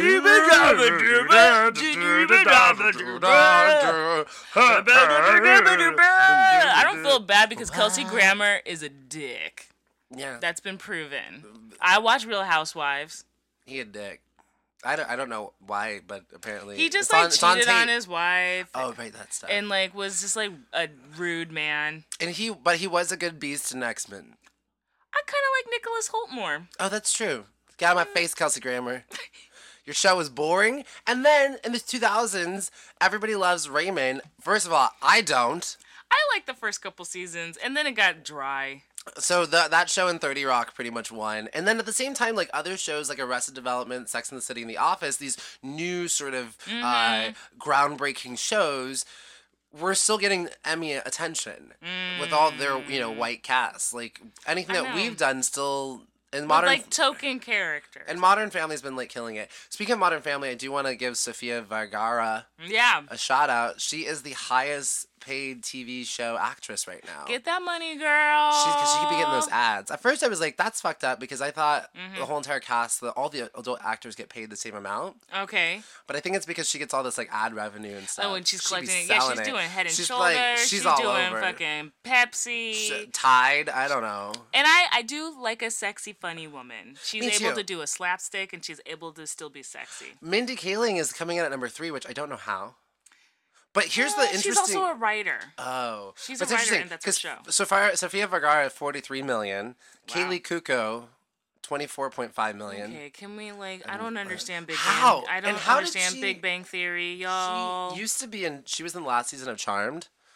don't feel bad because Kelsey Grammer is a dick. Yeah. That's been proven. I watch Real Housewives. He a dick. I don't know why, but apparently he just cheated on his wife. Oh, right, that stuff. And like was just like a rude man. And he was a good Beast in X-Men. I kind of like Nicholas Hoult more. Oh, that's true. Get out of my face, Kelsey Grammer. Your show was boring. And then in the 2000s, everybody loves Raymond. First of all, I don't. I like the first couple seasons, and then it got dry. So that show in 30 Rock pretty much won. And then at the same time, like other shows like Arrested Development, Sex and the City, and The Office, these new sort of groundbreaking shows, we're still getting Emmy attention with all their, white casts. Like anything that we've done still... And Modern, like token characters. And Modern Family's been like killing it. Speaking of Modern Family, I do want to give Sofia Vergara a shout out. She is the highest paid TV show actress right now. Get that money, girl. Because she could be getting those ads. At first I was like, that's fucked up because I thought the whole entire cast, all the adult actors get paid the same amount. Okay. But I think it's because she gets all this like ad revenue and stuff. Oh, and she's collecting it. Yeah, she's doing Head and Shoulders. Like, she's all doing over. Fucking Pepsi. Tide, I don't know. And I do like a sexy, funny woman. She's able to do a slapstick and she's able to still be sexy. Mindy Kaling is coming in at number 3, which I don't know how. But here's the interesting... She's also a writer. Oh. She's a writer, and that's her show. Sofia Vergara, $43 million. Wow. Kaylee Kuko, $24.5 million. Okay, can we, I don't understand Big How? Bang. I don't understand Big Bang Theory, y'all. She used to be she was in the last season of Charmed.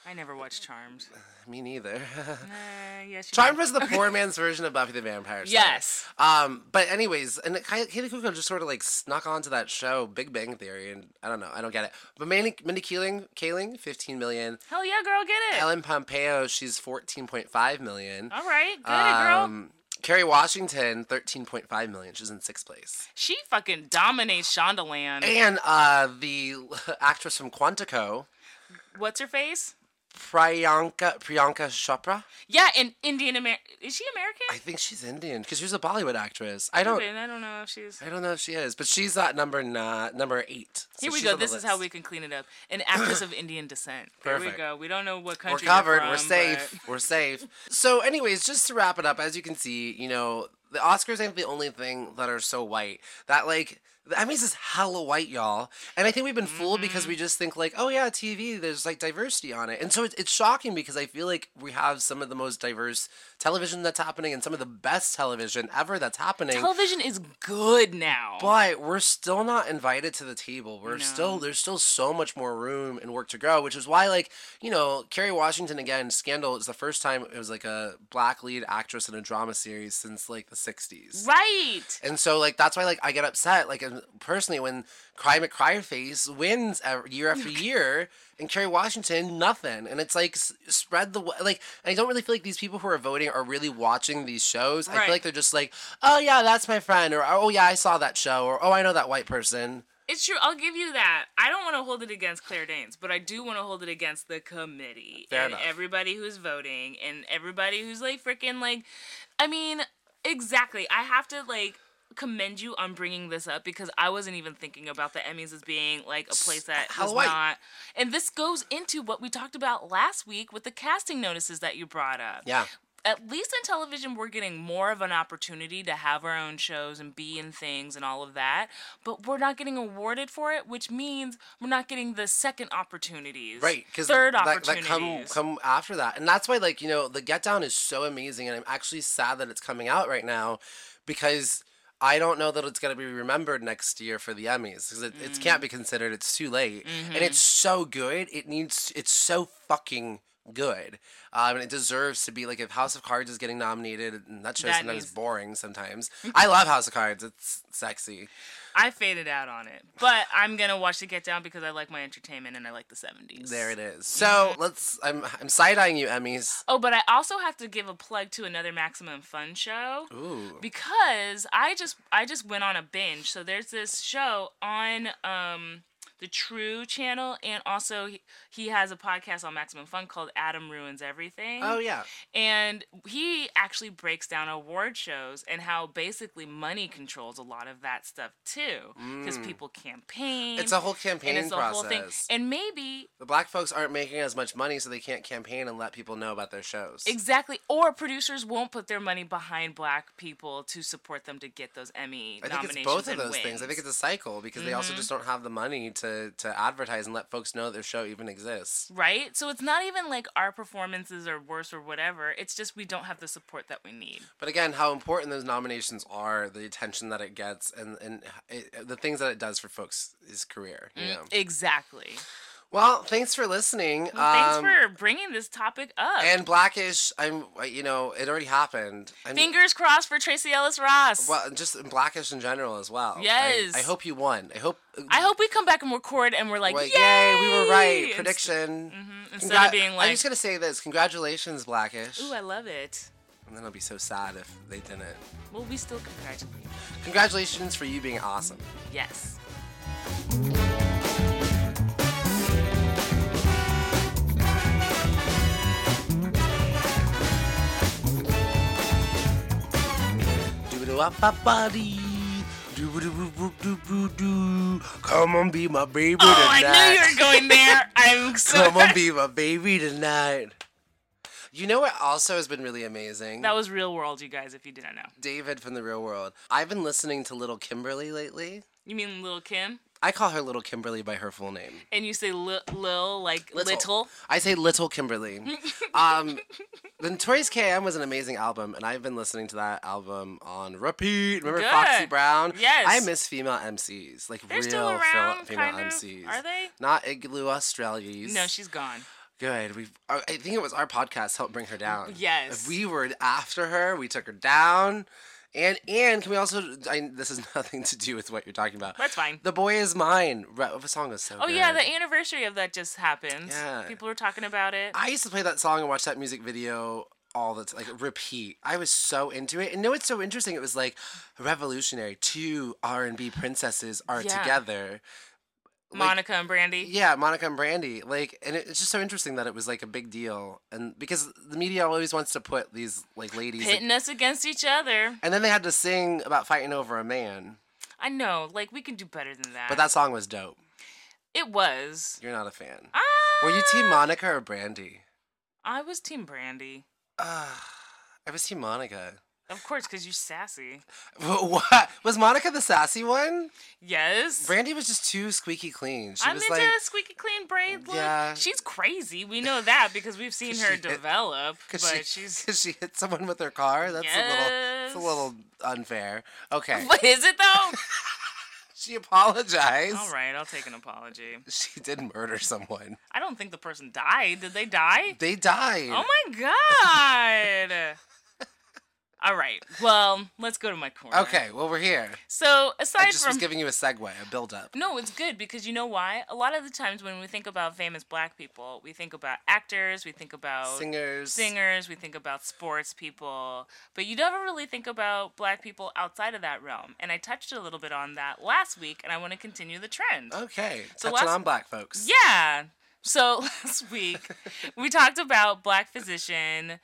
I never watched Charmed. Me neither. Yes, Charmed was the poor man's version of Buffy the Vampire Slayer. Yes. But anyways, and Katie Kuko just sort of like snuck onto that show, Big Bang Theory, and I don't know, I don't get it. But Mindy Kaling, 15 million. Hell yeah, girl, get it. Ellen Pompeo, she's 14.5 million. All right, get it, girl. Kerry Washington, 13.5 million. She's in 6th place. She fucking dominates Shondaland. And the actress from Quantico, What's her face? Priyanka Chopra. Yeah, in Indian American. Is she American? I think she's Indian because she's a Bollywood actress. I don't know if she's. I don't know if she is, but she's at number 8. Here we go. This is how we can clean it up. An actress of Indian descent. There Perfect. we go. We don't know what country We're covered. you're from, We're safe. but... We're safe. So, anyways, just to wrap it up, as you can see, you know, the Oscars ain't the only thing that are so white. That like. The Emmys is hella white, y'all. And I think we've been fooled because we just think like, oh yeah, TV, there's like diversity on it. And so it's shocking because I feel like we have some of the most diverse television that's happening and some of the best television ever that's happening. Television is good now. But we're still not invited to the table. There's still so much more room and work to grow, which is why, like, you know, Kerry Washington, again, Scandal is the first time it was like a black lead actress in a drama series since like the 60s. Right. And so, like, that's why, like, I get upset, like, personally, when Cry McCryface wins year after year, and Kerry Washington, nothing. And it's like, spread the, like, and I don't really feel like these people who are voting are really watching these shows. Right. I feel like they're just like, oh yeah, that's my friend, or oh yeah, I saw that show, or oh, I know that white person. It's true. I'll give you that. I don't want to hold it against Claire Danes, but I do want to hold it against the committee. Fair and enough. Everybody who's voting and everybody who's like freaking like, I mean, exactly. I have to like commend you on bringing this up because I wasn't even thinking about the Emmys as being like a place that was not. And this goes into what we talked about last week with the casting notices that you brought up. Yeah. At least in television, we're getting more of an opportunity to have our own shows and be in things and all of that. But we're not getting awarded for it, which means we're not getting the second opportunities. Right. Because third that opportunities. come after that. And that's why, like, you know, The Get Down is so amazing. And I'm actually sad that it's coming out right now because I don't know that it's going to be remembered next year for the Emmys because it can't be considered. It's too late. And it's so good. It's so fucking good. And it deserves to be, like, if House of Cards is getting nominated, and that show sometimes is boring sometimes. I love House of Cards. It's sexy. I faded out on it. But I'm going to watch The Get Down because I like my entertainment and I like the 70s. There it is. So I'm side-eyeing you, Emmys. Oh, but I also have to give a plug to another Maximum Fun show. Ooh. Because I just went on a binge. So there's this show on the True channel, and also he has a podcast on Maximum Fun called Adam Ruins Everything. Oh, yeah. And he actually breaks down award shows and how basically money controls a lot of that stuff, too. Because people campaign. It's a whole campaign and it's process. A whole thing. And maybe... The black folks aren't making as much money, so they can't campaign and let people know about their shows. Exactly. Or producers won't put their money behind black people to support them to get those Emmy nominations. I think it's both of those wins. things. I think it's a cycle because they also just don't have the money to advertise and let folks know that their show even exists. Right? So it's not even like our performances are worse or whatever. It's just we don't have the support that we need. But again, how important those nominations are, the attention that it gets, and the things that it does for folks' career. You know? Exactly. Well, thanks for listening. Well, thanks for bringing this topic up. And Blackish, it already happened. Fingers crossed for Tracy Ellis Ross. Well, just Blackish in general as well. Yes. I hope you won. I hope we come back and record and we're like, yay! Yay, we were right. Prediction. Instead of being like... I'm just going to say this. Congratulations, Blackish. Ooh, I love it. And then I'll be so sad if they didn't. Well, we still congratulate you. Congratulations for you being awesome. Yes. Come on, be my baby tonight. tonight. I knew you were going there. I'm so Come on, be my baby tonight. You know what also has been really amazing? That was Real World, you guys, if you didn't know. David from The Real World. I've been listening to Little Kimberly lately. You mean Little Kim? I call her Little Kimberly by her full name. And you say Lil, like little? I say Little Kimberly. The Notorious K.I.M. was an amazing album, and I've been listening to that album on repeat. Remember Good. Foxy Brown? Yes. I miss female MCs. Like, They're real still around, female kind of. MCs. Are they? Not Igloo Australies. No, she's gone. Good. I think it was our podcast helped bring her down. Yes. If we were after her, we took her down. And can we also? This has nothing to do with what you're talking about. That's fine. The Boy Is Mine. The song was so good. Oh yeah, the anniversary of that just happened. Yeah. People were talking about it. I used to play that song and watch that music video all the time, like repeat. I was so into it. And no, it's so interesting. It was like revolutionary. Two R&B princesses are together. Monica and Brandy. Yeah, Monica and Brandy. And it's just so interesting that it was like a big deal. And because the media always wants to put these like ladies pitting us against each other. And then they had to sing about fighting over a man. I know, like we can do better than that. But that song was dope. It was. You're not a fan. Were you team Monica or Brandy? I was team Brandy. I was team Monica. Of course, because you're sassy. What? Was Monica the sassy one? Yes. Brandy was just too squeaky clean. I'm into a squeaky clean braid look. Yeah. She's crazy. We know that because we've seen her develop. Because she hit someone with her car? That's a little unfair. Okay. But is it though? She apologized. All right, I'll take an apology. She did murder someone. I don't think the person died. Did they die? They died. Oh my God. All right. Well, let's go to my corner. Okay. Well, we're here. So, I just was giving you a segue, a build-up. No, it's good because you know why? A lot of the times when we think about famous black people, we think about actors, we think about singers, we think about sports people, but you never really think about black people outside of that realm. And I touched a little bit on that last week, and I want to continue the trend. Okay. So touching on black folks. Yeah. So last week we talked about black physician.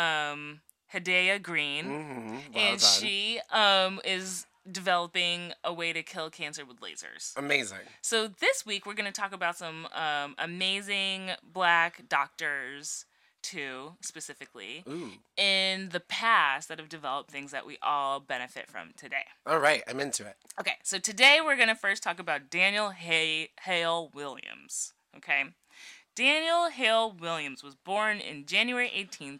Hidea Green, and she is developing a way to kill cancer with lasers. Amazing. So this week we're going to talk about some amazing black doctors, too, specifically, in the past that have developed things that we all benefit from today. All right, I'm into it. Okay, so today we're going to first talk about Daniel Hale Williams. Okay, Daniel Hale Williams was born in January 18th,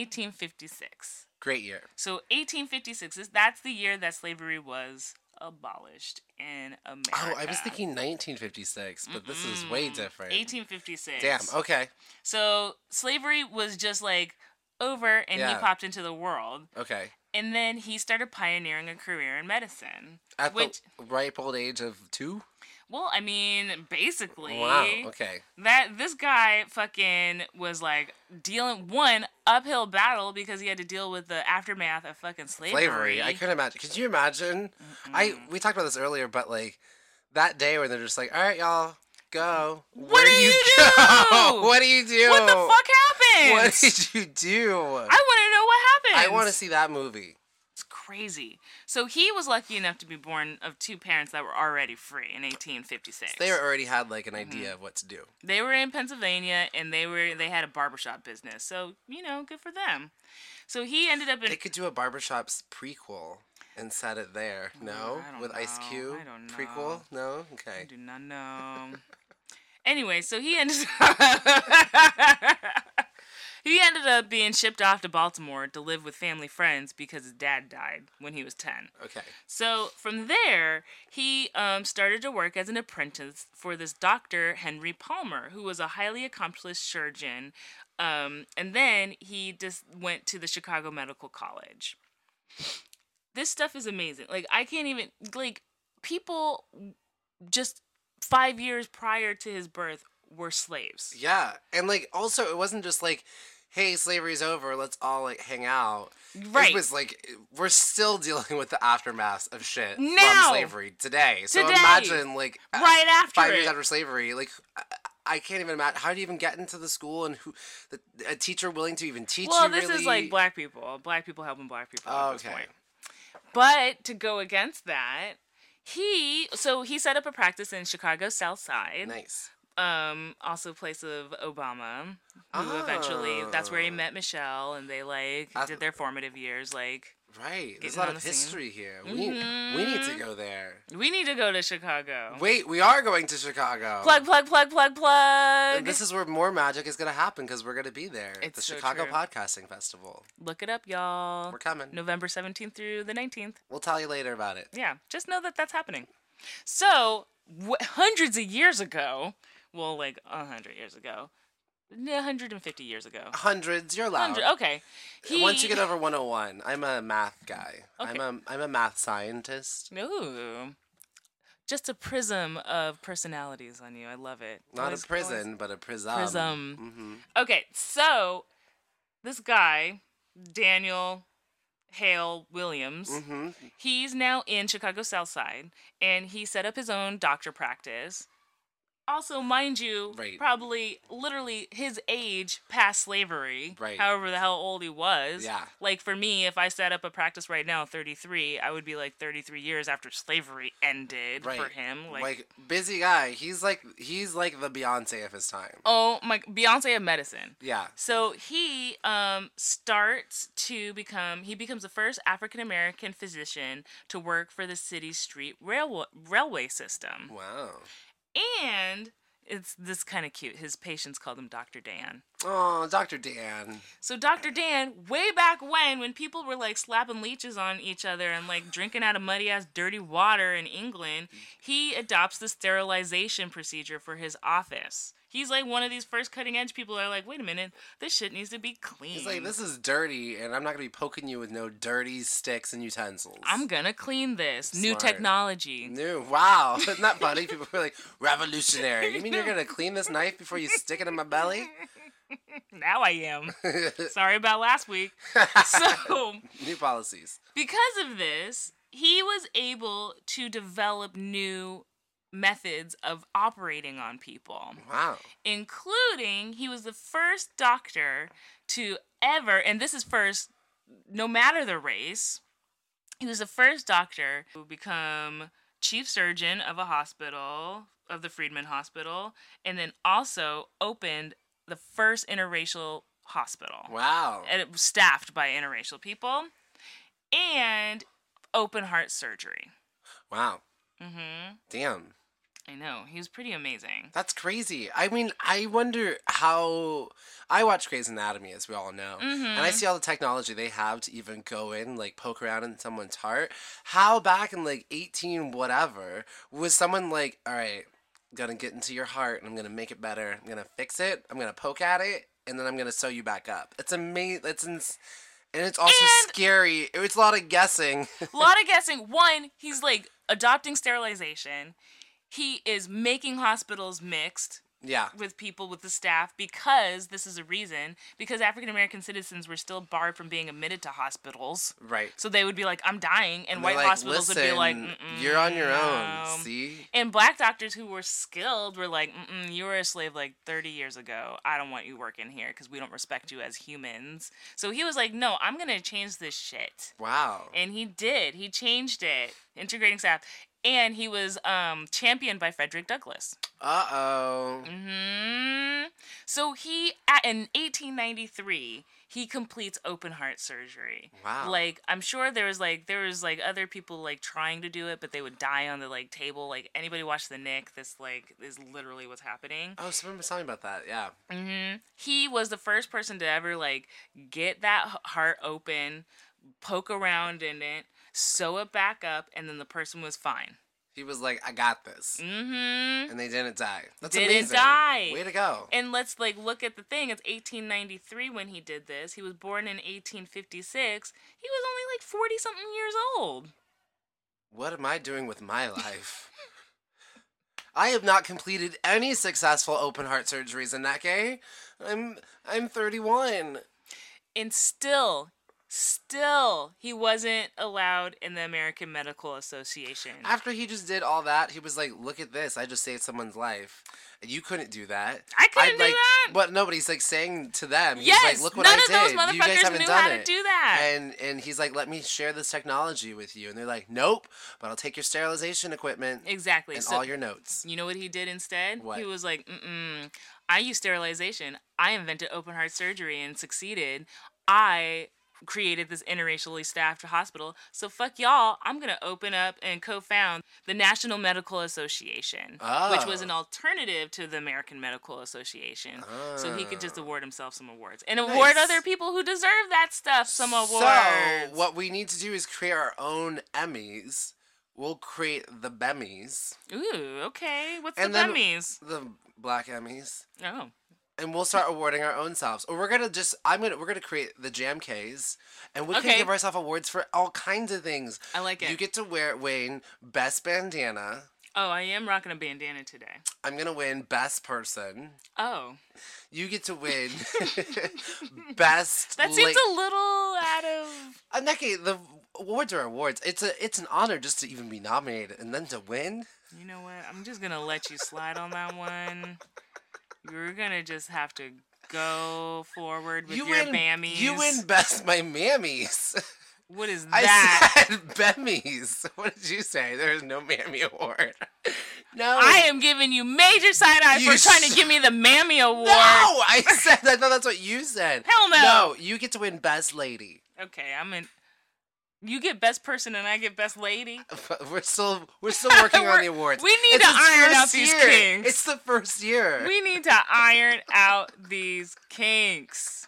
1856. Great year. So 1856 that's the year that slavery was abolished in America. Oh, I was thinking 1956, but this is way different. 1856. Damn. Okay. So slavery was just like over, and he popped into the world. Okay. And then he started pioneering a career in medicine. At the ripe old age of 2? Well, I mean, basically. Wow, okay. This guy fucking was like dealing one uphill battle because he had to deal with the aftermath of fucking slavery. I couldn't imagine. Could you imagine? We talked about this earlier, but like that day when they're just like, all right, y'all, go. What do you do? What do you do? What the fuck happened? What did you do? I want to know what happened. I want to see that movie. It's crazy. So he was lucky enough to be born of two parents that were already free in 1856. They already had like an idea of what to do. They were in Pennsylvania, and they had a barbershop business. So, good for them. So he ended up in... They could do a barbershop's prequel and set it there. No? With Ice Cube? I don't know. Prequel? No? Okay. I do not know. Anyway, so he ended up being shipped off to Baltimore to live with family friends because his dad died when he was 10. Okay. So from there, he started to work as an apprentice for this doctor, Henry Palmer, who was a highly accomplished surgeon. And then he just went to the Chicago Medical College. This stuff is amazing. Like, I can't even... Like, people just 5 years prior to his birth were slaves. Yeah. And, like, also, it wasn't just like, hey, slavery's over, let's all, like, hang out. Right. It was like, we're still dealing with the aftermath of shit now, from slavery today. So imagine, like, right after 5 years after slavery, like, I can't even imagine. How do you even get into the school, and a teacher willing to even teach you? Well, this is like black people helping black people at this point. But to go against that, he set up a practice in Chicago's South Side. Nice. Also place of Obama, who eventually, that's where he met Michelle, and they did their formative years, Right. There's a lot of history here. We need to go there. We need to go to Chicago. Wait, we are going to Chicago. Plug. And this is where more magic is going to happen because we're going to be there at the Chicago Podcasting Festival. Look it up, y'all. We're coming. November 17th through the 19th. We'll tell you later about it. Yeah, just know that that's happening. So, hundreds of years ago, well, like 100 years ago, 150 years ago. Hundreds, you're allowed. 100. Okay. Once you get over 101, I'm a math guy. Okay. I'm a math scientist. Ooh. Just a prism of personalities on you. I love it. Not a prison, but a prism. Prism. Okay, so this guy, Daniel Hale Williams, he's now in Chicago South Side, and he set up his own doctor practice. Also, mind you, probably literally his age past slavery, however the hell old he was. Yeah. Like for me, if I set up a practice right now, 33, I would be like 33 years after slavery ended for him. Like busy guy. He's like the Beyonce of his time. Oh my, Beyonce of medicine. Yeah. So he he becomes the first African American physician to work for the city's street railway system. Wow. And it's this kind of cute. His patients called him Dr. Dan. Oh, Dr. Dan. So Dr. Dan, way back when people were like slapping leeches on each other and like drinking out of muddy ass dirty water in England, he adopts the sterilization procedure for his office. He's like one of these first cutting edge people that are like, wait a minute, this shit needs to be clean. He's like, this is dirty, and I'm not going to be poking you with no dirty sticks and utensils. I'm going to clean this. Smart. New technology. Wow. Isn't that funny? People are like, revolutionary. You mean you're going to clean this knife before you stick it in my belly? Now I am. Sorry about last week. So, new policies. Because of this, he was able to develop new methods of operating on people. Wow. Including, he was the first doctor to ever, and this is first no matter the race, he was the first doctor to become chief surgeon of a hospital, of the Freedman Hospital, and then also opened the first interracial hospital. Wow. And it was staffed by interracial people, and open heart surgery. Wow. Mm-hmm. Damn. I know. He was pretty amazing. That's crazy. I mean, I wonder how... I watch Grey's Anatomy, as we all know. Mm-hmm. And I see all the technology they have to even go in, like, poke around in someone's heart. How back in, like, 18 whatever, was someone like, all right, I'm going to get into your heart, and I'm going to make it better. I'm going to fix it. I'm going to poke at it, and then I'm going to sew you back up. It's amazing. And it's also scary. It's a lot of guessing. A lot of guessing. One, he's, like, adopting sterilization. He is making hospitals mixed with people, with the staff, because this is a reason. Because African American citizens were still barred from being admitted to hospitals. Right. So they would be like, I'm dying. And white hospitals would be like, you're on your own. See? And black doctors who were skilled were like, you were a slave like 30 years ago. I don't want you working here because we don't respect you as humans. So he was like, no, I'm going to change this shit. Wow. And he did. He changed it. Integrating staff. And he was championed by Frederick Douglass. Uh-oh. Mm-hmm. So in 1893, he completes open heart surgery. Wow. Like, I'm sure there was other people like trying to do it, but they would die on the like table. Like, anybody watch The Knick, this like is literally what's happening. Oh, someone was telling me about that. Yeah. Mm-hmm. He was the first person to ever like get that heart open, poke around in it, sew it back up, and then the person was fine. He was like, I got this. Mm-hmm. And they didn't die. That's didn't amazing. Die. Way to go. And let's like look at the thing. It's 1893 when he did this. He was born in 1856. He was only like 40-something years old. What am I doing with my life? I have not completed any successful open heart surgeries, Aneke. I'm 31. And still, he wasn't allowed in the American Medical Association. After he just did all that, he was like, look at this. I just saved someone's life. You couldn't do that. I couldn't do that. But nobody's like saying to them. Yes, he's like, look what I did. None of those motherfuckers you guys haven't knew done how it. to do that. And he's like, let me share this technology with you. And they're like, nope, but I'll take your sterilization equipment. Exactly. And all your notes. You know what he did instead? What? He was like, I use sterilization. I invented open heart surgery and succeeded. I created this interracially staffed hospital. So fuck y'all. I'm going to open up and co-found the National Medical Association, which was an alternative to the American Medical Association. So he could just award himself some awards and award other people who deserve that stuff some awards. So what we need to do is create our own Emmys. We'll create the Bemmys. Ooh, okay. What's the Bemmys? The Black Emmys. Oh. And we'll start awarding our own selves. Or we're gonna create the Jam K's, and we can Okay. give ourselves awards for all kinds of things. I like it. You get to win best bandana. Oh, I am rocking a bandana today. I'm gonna win best person. Oh. You get to win best. That seems a little out of. Nikki, the awards are awards. It's an honor just to even be nominated and then to win. You know what? I'm just gonna let you slide on that one. You're gonna just have to go forward with your mammies. You win best my mammies. What is that? I said Bemmies. What did you say? There is no Mammy Award. No. I am giving you major side eye for trying to give me the Mammy Award. No, I thought that's what you said. Hell no. No, you get to win Best Lady. Okay, you get Best Person and I get Best Lady. We're still working on the awards. We need to iron out these kinks. It's the first year. We need to iron out these kinks.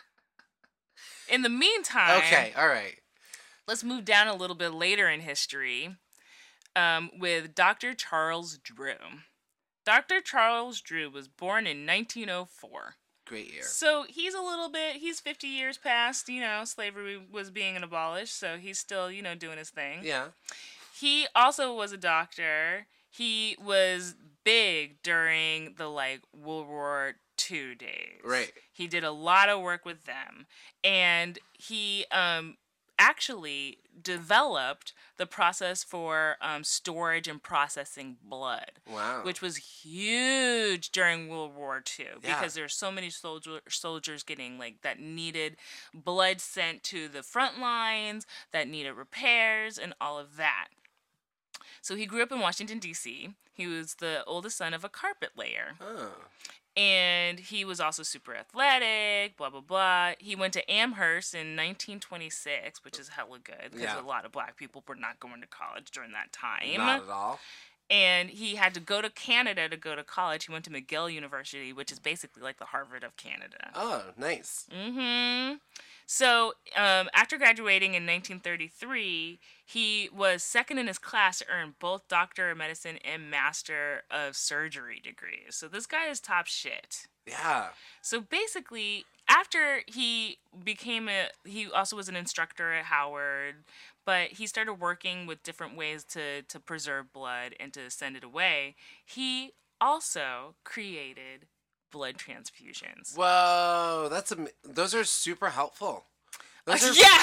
In the meantime. Okay, all right. Let's move down a little bit later in history with Dr. Charles Drew. Dr. Charles Drew was born in 1904. Great year. So he's 50 years past, slavery was being abolished, so he's still, doing his thing. Yeah. He also was a doctor. He was big during the, World War II days. Right. He did a lot of work with them. And he actually developed the process for storage and processing blood. Wow. Which was huge during World War II because Yeah. there's so many soldiers getting that needed blood sent to the front lines, that needed repairs and all of that. So he grew up in Washington, D.C. He was the oldest son of a carpet layer. Oh. And he was also super athletic, blah, blah, blah. He went to Amherst in 1926, which is hella good because a lot of black people were not going to college during that time. Not at all. And he had to go to Canada to go to college. He went to McGill University, which is basically like the Harvard of Canada. Oh, nice. Mm-hmm. So after graduating in 1933, he was second in his class to earn both Doctor of Medicine and Master of Surgery degrees. So this guy is top shit. Yeah. So basically, after he also was an instructor at Howard, but he started working with different ways to preserve blood and to send it away. He also created blood transfusions. Whoa, those are super helpful. Those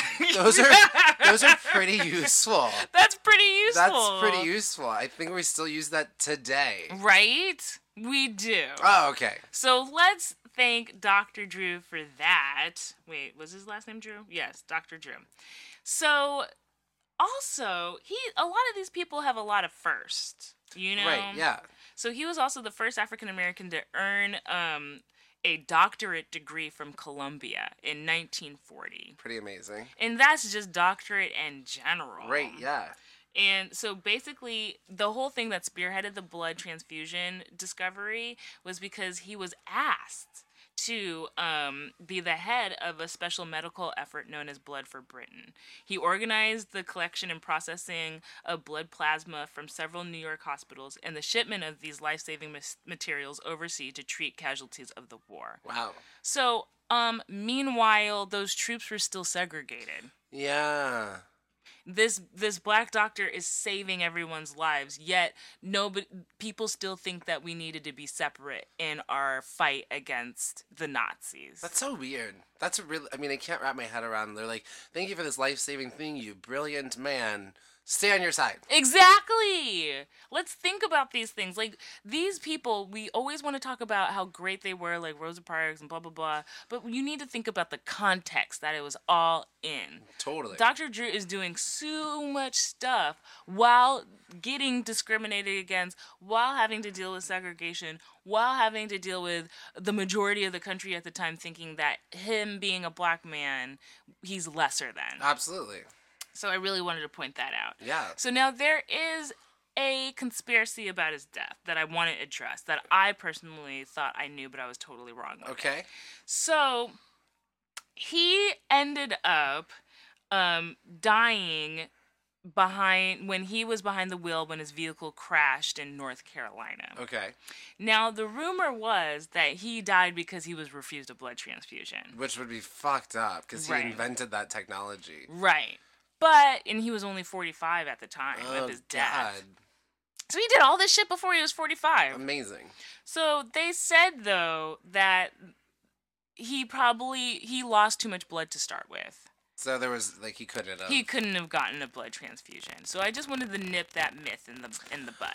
are pretty useful. That's pretty useful. That's pretty useful. I think we still use that today. Right? We do. Oh, okay. So let's thank Dr. Drew for that. Wait, was his last name Drew? Yes, Dr. Drew. So also, a lot of these people have a lot of firsts, Right, yeah. So he was also the first African American to earn a doctorate degree from Columbia in 1940. Pretty amazing. And that's just doctorate in general. Right, yeah. And so basically, the whole thing that spearheaded the blood transfusion discovery was because he was asked to be the head of a special medical effort known as Blood for Britain. He organized the collection and processing of blood plasma from several New York hospitals and the shipment of these life-saving materials overseas to treat casualties of the war. Wow. So, meanwhile, those troops were still segregated. Yeah. This black doctor is saving everyone's lives, yet people still think that we needed to be separate in our fight against the Nazis. That's so weird. I can't wrap my head around. They're like, thank you for this life-saving thing, you brilliant man. Stay on your side. Exactly. Let's think about these things. These people, we always want to talk about how great they were, like Rosa Parks and blah, blah, blah. But you need to think about the context that it was all in. Totally. Dr. Drew is doing so much stuff while getting discriminated against, while having to deal with segregation, while having to deal with the majority of the country at the time thinking that him being a black man, he's lesser than. Absolutely. So I really wanted to point that out. Yeah. So now there is a conspiracy about his death that I want to address that I personally thought I knew, but I was totally wrong with. Okay. So he ended up dying when he was behind the wheel when his vehicle crashed in North Carolina. Okay. Now, the rumor was that he died because he was refused a blood transfusion. Which would be fucked up because he Right. invented that technology. Right. And he was only 45 at the time of his death. God. So he did all this shit before he was 45. Amazing. So they said, though, that he lost too much blood to start with. So there was, like, he couldn't have. He couldn't have gotten a blood transfusion. So I just wanted to nip that myth in the butt.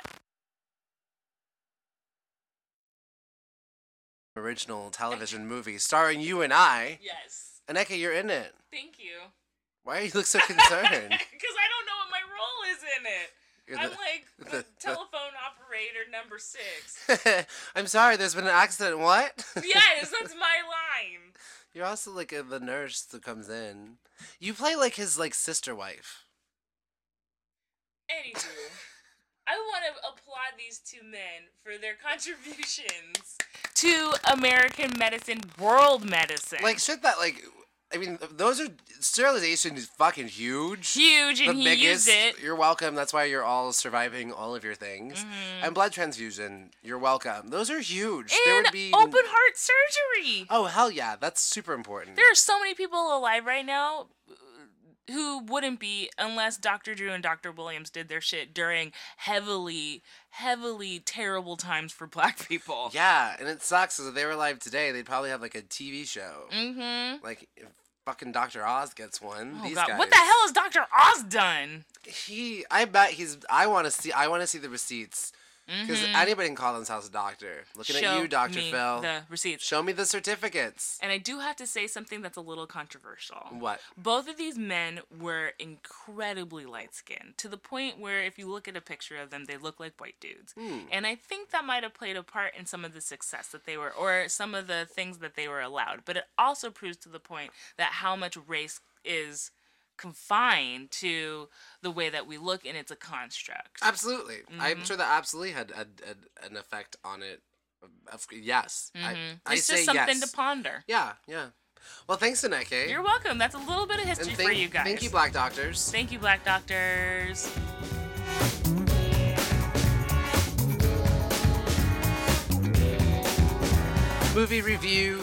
Original television movie starring you and I. Yes. Aneka, you're in it. Thank you. Why do you look so concerned? Because I don't know what my role is in it. I'm like the telephone operator number 6. I'm sorry, there's been an accident. What? Yes, that's my line. You're also like the nurse that comes in. You play like his like sister wife. Anywho, I want to applaud these two men for their contributions to American medicine, world medicine. Like shit that like, I mean, those are sterilization is fucking huge. Huge, and he used it. You're welcome. That's why you're all surviving all of your things. Mm-hmm. And blood transfusion. You're welcome. Those are huge. And there would be open heart surgery. Oh hell yeah, that's super important. There are so many people alive right now who wouldn't be unless Dr. Drew and Dr. Williams did their shit during heavily terrible times for black people. Yeah, and it sucks because if they were alive today, they'd probably have like a TV show. Mm-hmm. Like if fucking Dr. Oz gets one. Oh These God, guys. what the hell has Dr. Oz done? I bet I want to see the receipts. Because Mm-hmm. anybody can call themselves a doctor. Looking at you, Dr. me Phil. the receipts. Show me the certificates. And I do have to say something that's a little controversial. What? Both of these men were incredibly light-skinned, to the point where if you look at a picture of them, they look like white dudes. And I think that might have played a part in some of the success that they were, or some of the things that they were allowed. But it also proves to the point that how much race is confined to the way that we look, and it's a construct. Absolutely. I'm sure that absolutely had an effect on it. Yes. I It's say just something yes. to ponder. Yeah. Well, thanks, Aneke. You're welcome. That's a little bit of history for you guys. Thank you, Black Doctors. Thank you, Black Doctors. Movie review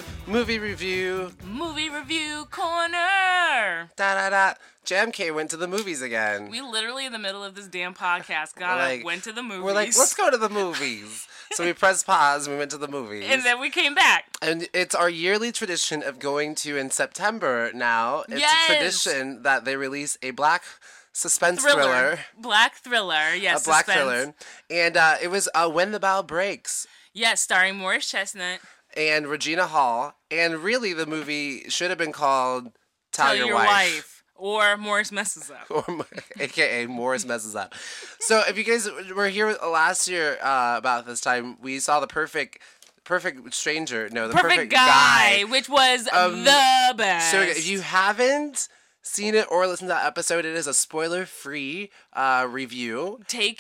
corner. Da. Jam K went to the movies again. We literally in the middle of this damn podcast went to the movies. We're like, let's go to the movies. So we pressed pause and we went to the movies. And then we came back. And it's our yearly tradition of going to in September now. It's Yes. a tradition that they release a black suspense thriller. Black thriller, yes. A black suspense. thriller. And it was When the Bow Breaks. Yes, starring Morris Chestnut. And Regina Hall. And really the movie should have been called Tell Your Wife. Or Morris Messes Up. Or AKA Morris Messes Up. So if you guys were here last year about this time, we saw the perfect stranger. No, the perfect guy. Which was the best. So if you haven't seen it or listened to that episode, it is a spoiler-free review.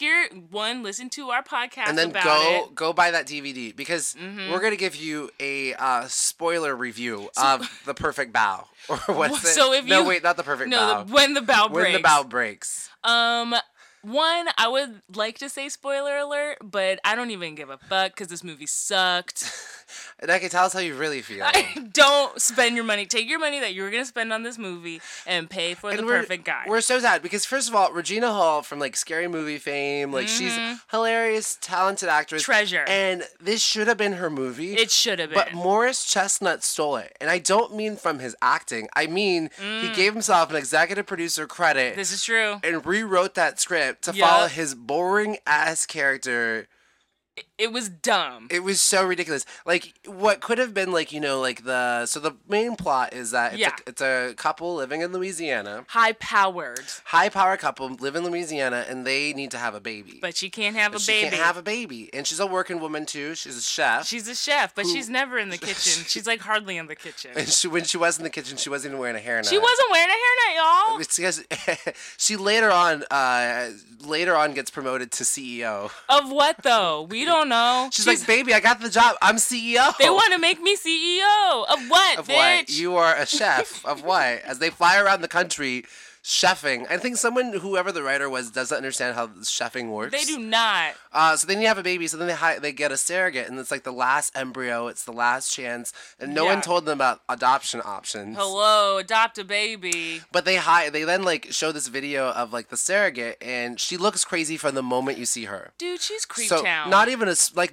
Listen to our podcast and then about go buy that DVD because we're gonna give you a spoiler review of The Perfect Bow. Or what's it? So if no, wait, not The Perfect Bow. When the Bow Breaks. When the Bow Breaks. One, I would like to say spoiler alert, but I don't even give a fuck because this movie sucked. And I can tell us how you really feel. Don't spend your money. Take your money that you were going to spend on this movie and pay for the perfect guy. We're so sad because, first of all, Regina Hall from like Scary Movie fame, like she's hilarious, talented actress. Treasure. And this should have been her movie. It should have been. But Morris Chestnut stole it. And I don't mean from his acting. I mean, he gave himself an executive producer credit. This is true. And rewrote that script to follow his boring ass character. It was dumb. It was so ridiculous. Like, what could have been, like, so the main plot is that it's a couple living in Louisiana. High-powered couple live in Louisiana, and they need to have a baby. But she can't have a baby. She can't have a baby. And she's a working woman, too. She's a chef. She's a chef, but she's never in the kitchen. She's, like, hardly in the kitchen. And when she was in the kitchen, she wasn't even wearing a hairnet. She wasn't wearing a hairnet, y'all. It's because she later on gets promoted to CEO. Of what, though? We don't know. She's like, baby, I got the job. I'm CEO. They want to make me CEO. Of what, of bitch? What? You are a chef. Of what? As they fly around the country chefing. I think whoever the writer was, doesn't understand how chefing works. They do not. So then you have a baby. So then they get a surrogate, and it's like the last embryo. It's the last chance, and no one told them about adoption options. Hello, adopt a baby. But they then like show this video of like the surrogate, and she looks crazy from the moment you see her. Dude, she's creep So town. not even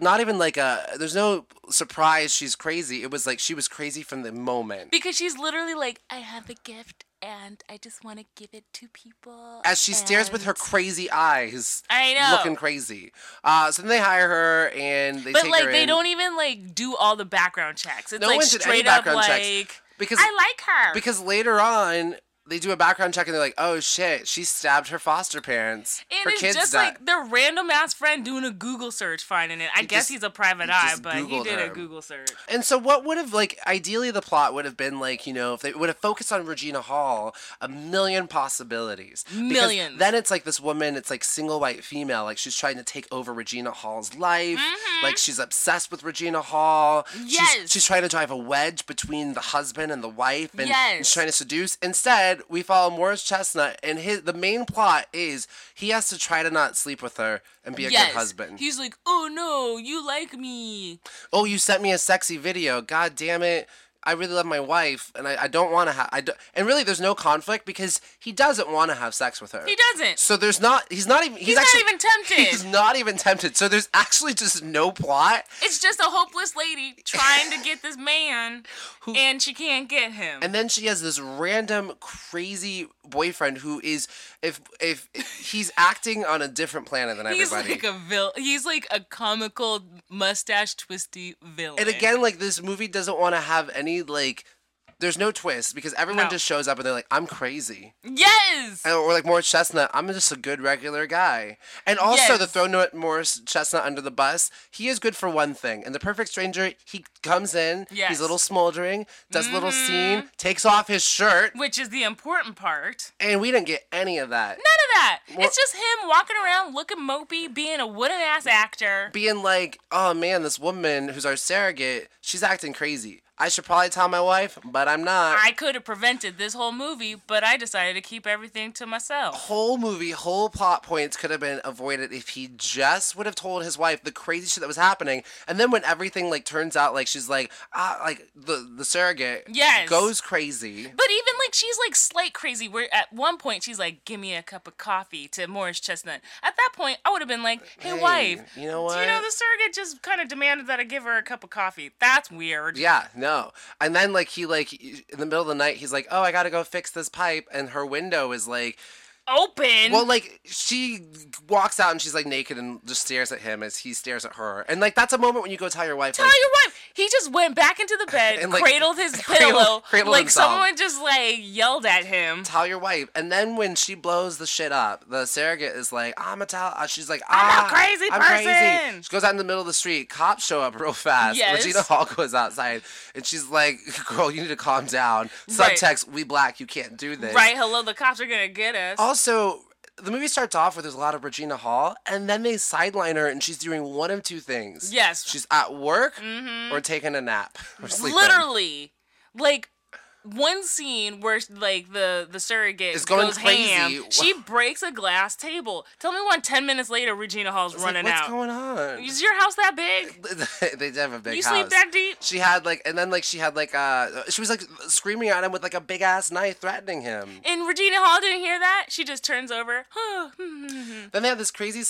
there's no surprise she's crazy. It was like she was crazy from the moment. Because she's literally like, I have a gift and I just want to give it to people. As she stares with her crazy eyes. I know. Looking crazy. So then they hire her and they take her in. They don't even like do all the background checks. It's No like one did any straight up background like, checks. Because I like her. Because later on, they do a background check and they're like, oh shit, she stabbed her foster parents. And her it's kids just died. like their random ass friend doing a Google search finding it. I guess he's a private eye, but he Googled did her. a Google search. And so what would have, like, ideally the plot would have been, like, you know, if they would have focused on Regina Hall, a million possibilities. Millions. Because then it's like this woman, it's like single white female, like she's trying to take over Regina Hall's life. Mm-hmm. Like she's obsessed with Regina Hall. Yes. She's trying to drive a wedge between the husband and the wife. And Yes. she's trying to seduce. Instead, we follow Morris Chestnut, and the main plot is he has to try to not sleep with her and be a good husband. He's like, oh no, you like me. Oh, you sent me a sexy video. God damn it. I really love my wife, and I don't want to have... And really, there's no conflict because he doesn't want to have sex with her. He doesn't. So the's not... He's not even... He's not even tempted. He's not even tempted. So there's actually just no plot. It's just a hopeless lady trying to get this man, and she can't get him. And then she has this random, crazy boyfriend who is... If he's acting on a different planet than everybody. He's like a comical mustache twisty villain. And again, like, this movie doesn't want to have any, like... There's no twist because everyone just shows up and they're like, I'm crazy. Yes! Or like Morris Chestnut, I'm just a good regular guy. And also the throw Morris Chestnut under the bus, he is good for one thing. In The Perfect Stranger, he comes in, he's a little smoldering, does a little scene, takes off his shirt. Which is the important part. And we didn't get any of that. None of that. It's just him walking around looking mopey, being a wooden-ass actor. Being like, oh man, this woman who's our surrogate, she's acting crazy. I should probably tell my wife, but I'm not. I could have prevented this whole movie, but I decided to keep everything to myself. Whole plot points could have been avoided if he just would have told his wife the crazy shit that was happening. And then when everything like turns out like she's like, like the surrogate goes crazy. But even like she's like slight crazy where at one point she's like, give me a cup of coffee to Morris Chestnut. At that point, I would have been like, hey wife, you know what? Do you know the surrogate just kind of demanded that I give her a cup of coffee? That's weird. Yeah, no. And then like he like in the middle of the night he's like, oh, I gotta go fix this pipe, and her window is like open. Well, like she walks out and she's like naked and just stares at him as he stares at her, and like that's a moment when you go tell your wife. Tell your wife. He just went back into the bed, and, like, cradled his pillow, cradled like himself. someone just like yelled at him. Tell your wife, and then when she blows the shit up, the surrogate is like, she's like, I'm a crazy person. Crazy. She goes out in the middle of the street. Cops show up real fast. Yes. Regina Hall goes outside, and she's like, girl, you need to calm down. Subtext, we black, you can't do this. Right, hello, the cops are gonna get us. Also, the movie starts off with there's a lot of Regina Hall, and then they sideline her, and she's doing one of two things. Yes. She's at work or taking a nap or sleeping. Literally. Like, one scene where like the surrogate is going goes crazy. ham. She breaks a glass table. Tell me when 10 minutes later Regina Hall's running like, out. What's going on? Is your house that big? They did have a big house. You sleep that deep? She had like, and then like she had like she was like screaming at him with like a big ass knife, threatening him. And Regina Hall didn't hear that. She just turns over. Then they have this crazy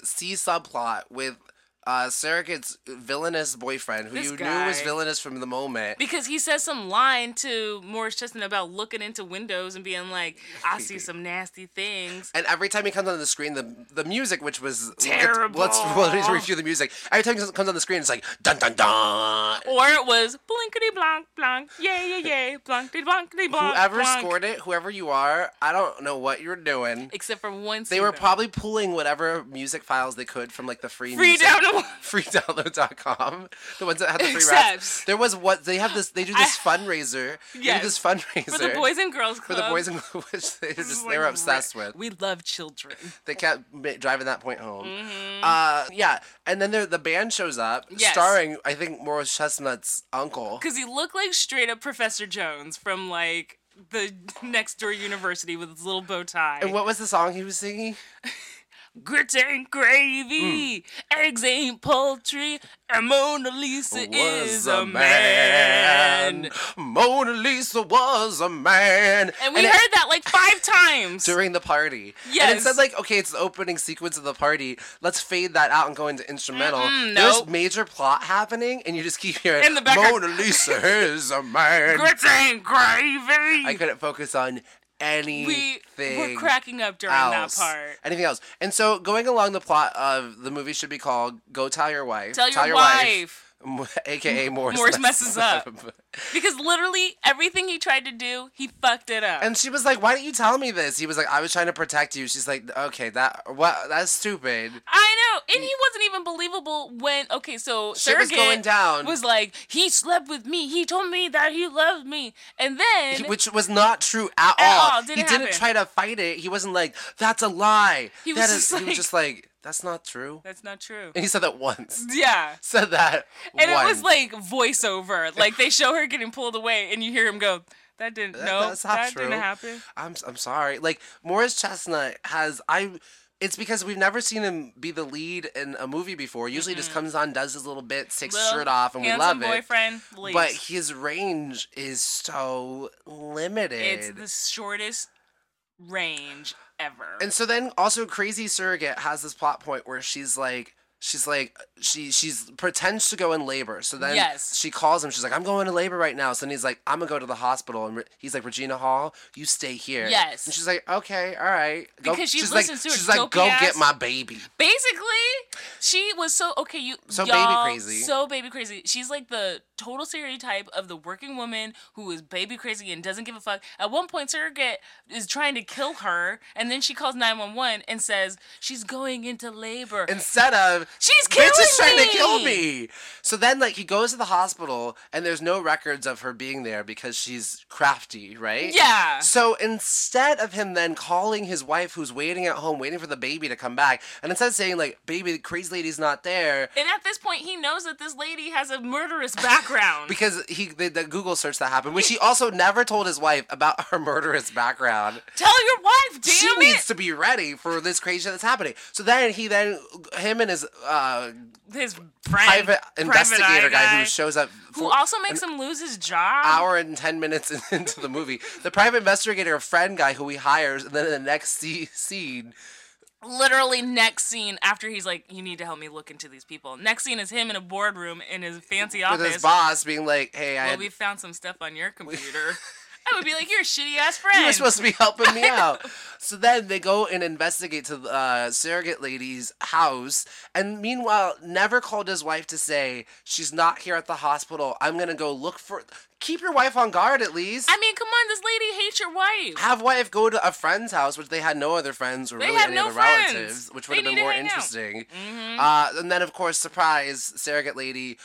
subplot with surrogate's villainous boyfriend, who you knew was villainous from the moment. Because he says some line to Morris Chestnut about looking into windows and being like, I see some nasty things. And every time he comes on the screen, the music, which was... terrible. Let's review the music. Every time he comes on the screen, it's like, dun dun dun. Or it was, blinkety blank blank, yay, yay, yay, blankety blankety blank. Whoever scored it, whoever you are, I don't know what you're doing. Except for one scene. They were probably pulling whatever music files they could from like the free freedownload.com, the ones that had the free raps. There was what they have this. They do this fundraiser. Yes. They do this fundraiser for the Boys and Girls Club. For the Boys and which they were obsessed with. We love children. They kept driving that point home. Yeah, and then the band shows up, starring I think Morris Chestnut's uncle. Because he looked like straight up Professor Jones from like the next door university with his little bow tie. And what was the song he was singing? Grits ain't gravy, eggs ain't poultry, and Mona Lisa is a man. Mona Lisa was a man. And we heard that like 5 times. During the party. Yes. And it said like, okay, it's the opening sequence of the party. Let's fade that out and go into instrumental. Nope. There's major plot happening, and you just keep hearing, In the background. Mona Lisa is a man. Grits ain't gravy. I couldn't focus on anything. We're cracking up during else. that part. Anything else? And so going along the plot of the movie should be called Go Tell Your Wife. Tell your wife. AKA Morris messes up. Because literally everything he tried to do, he fucked it up. And she was like, why didn't you tell me this? He was like, I was trying to protect you. She's like, okay, that's stupid. I know. And he wasn't even believable when, okay, so Shit was Surrogate going down. was like, he slept with me. He told me that he loved me. And then... Which was not true at all. Didn't he happen. didn't try to fight it. He wasn't like, that's a lie. He was just like, that's not true. That's not true. And he said that once. Yeah. Said that And once. it was like voiceover. Like they show her getting pulled away and you hear him go, that didn't happen. I'm sorry. Like Morris Chestnut it's because we've never seen him be the lead in a movie before. Usually he just comes on, does his little bit, takes his shirt off, and we love it. Boyfriend leaves. But his range is so limited. It's the shortest range ever. And so then also Crazy Surrogate has this plot point where she pretends to go in labor. So then she calls him. She's like, I'm going to labor right now. So then he's like, I'm going to go to the hospital. And he's like, Regina Hall, you stay here. Yes. And she's like, okay, all right. Because she listens to her She's like, go get my baby. Basically, she was so baby crazy. She's like the total stereotype of the working woman who is baby crazy and doesn't give a fuck. At one point, Surrogate is trying to kill her, and then she calls 911 and says she's going into labor. Instead of, she's killing bitch is trying me. to kill me. So then, like, he goes to the hospital, and there's no records of her being there because she's crafty, right? Yeah. So instead of him then calling his wife who's waiting at home, waiting for the baby to come back, and instead of saying, like, baby, the crazy lady's not there. And at this point, he knows that this lady has a murderous background. Because the Google search that happened, which he also never told his wife about her murderous background. Tell your wife, damn she it! She needs to be ready for this crazy shit that's happening. So then him and his private investigator guy who shows up, who also makes him lose his job. Hour and 10 minutes into the movie, the private investigator friend guy who he hires, and then in the next scene. Literally next scene, after he's like, you need to help me look into these people. Next scene is him in a boardroom in his fancy office. With his boss being like, hey, we found some stuff on your computer. I would be like, you're a shitty ass friend. You were supposed to be helping me out. So then they go and investigate to the surrogate lady's house. And meanwhile, never called his wife to say, she's not here at the hospital. I'm going to go look for... Keep your wife on guard, at least. I mean, come on, this lady hates your wife. Have wife go to a friend's house, which they had no other friends or really any other relatives, which would have been more interesting. Mm-hmm. And then, of course, surprise, surrogate lady,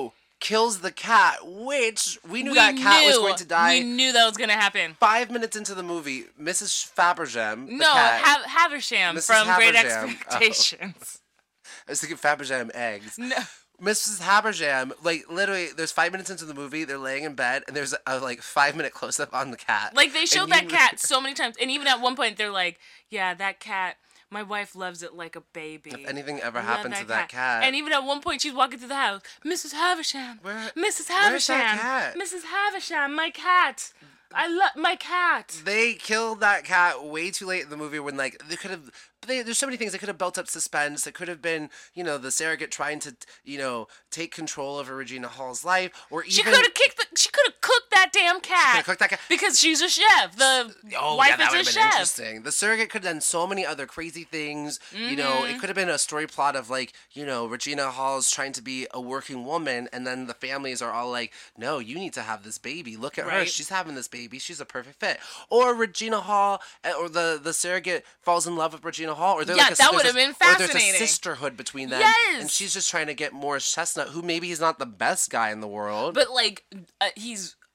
kills the cat, which we knew that cat was going to die. We knew that was going to happen. 5 minutes into the movie, Mrs. Fabergem, Haversham from Great Expectations. I was thinking Fabergem eggs. No. Mrs. Haberjam, like, literally, there's 5 minutes into the movie, they're laying in bed, and there's a, 5-minute close-up on the cat. Like, they showed that cat so many times, and even at one point, they're like, yeah, that cat, my wife loves it like a baby. If anything ever happened to that cat. And even at one point, she's walking through the house, Mrs. Haversham, Mrs. Haversham, where's that cat? Mrs. Haversham, my cat. I love my cat. They killed that cat way too late in the movie when, like, they could have... there's so many things. They could have built up suspense. It could have been, the surrogate trying to, take control over Regina Hall's life, or even... She could have cooked that damn cat. She could have cooked that cat. Because she's a chef. The wife is a chef. Interesting. The surrogate could have done so many other crazy things. Mm-hmm. It could have been a story plot of, like, Regina Hall's trying to be a working woman, and then the families are all like, no, you need to have this baby. Look at her. She's having this baby. She's a perfect fit. Or Regina Hall, or the surrogate falls in love with Regina Hall, or that would have been fascinating. Or there's a sisterhood between them, and she's just trying to get Morris Chestnut, who maybe he's not the best guy in the world, but like he's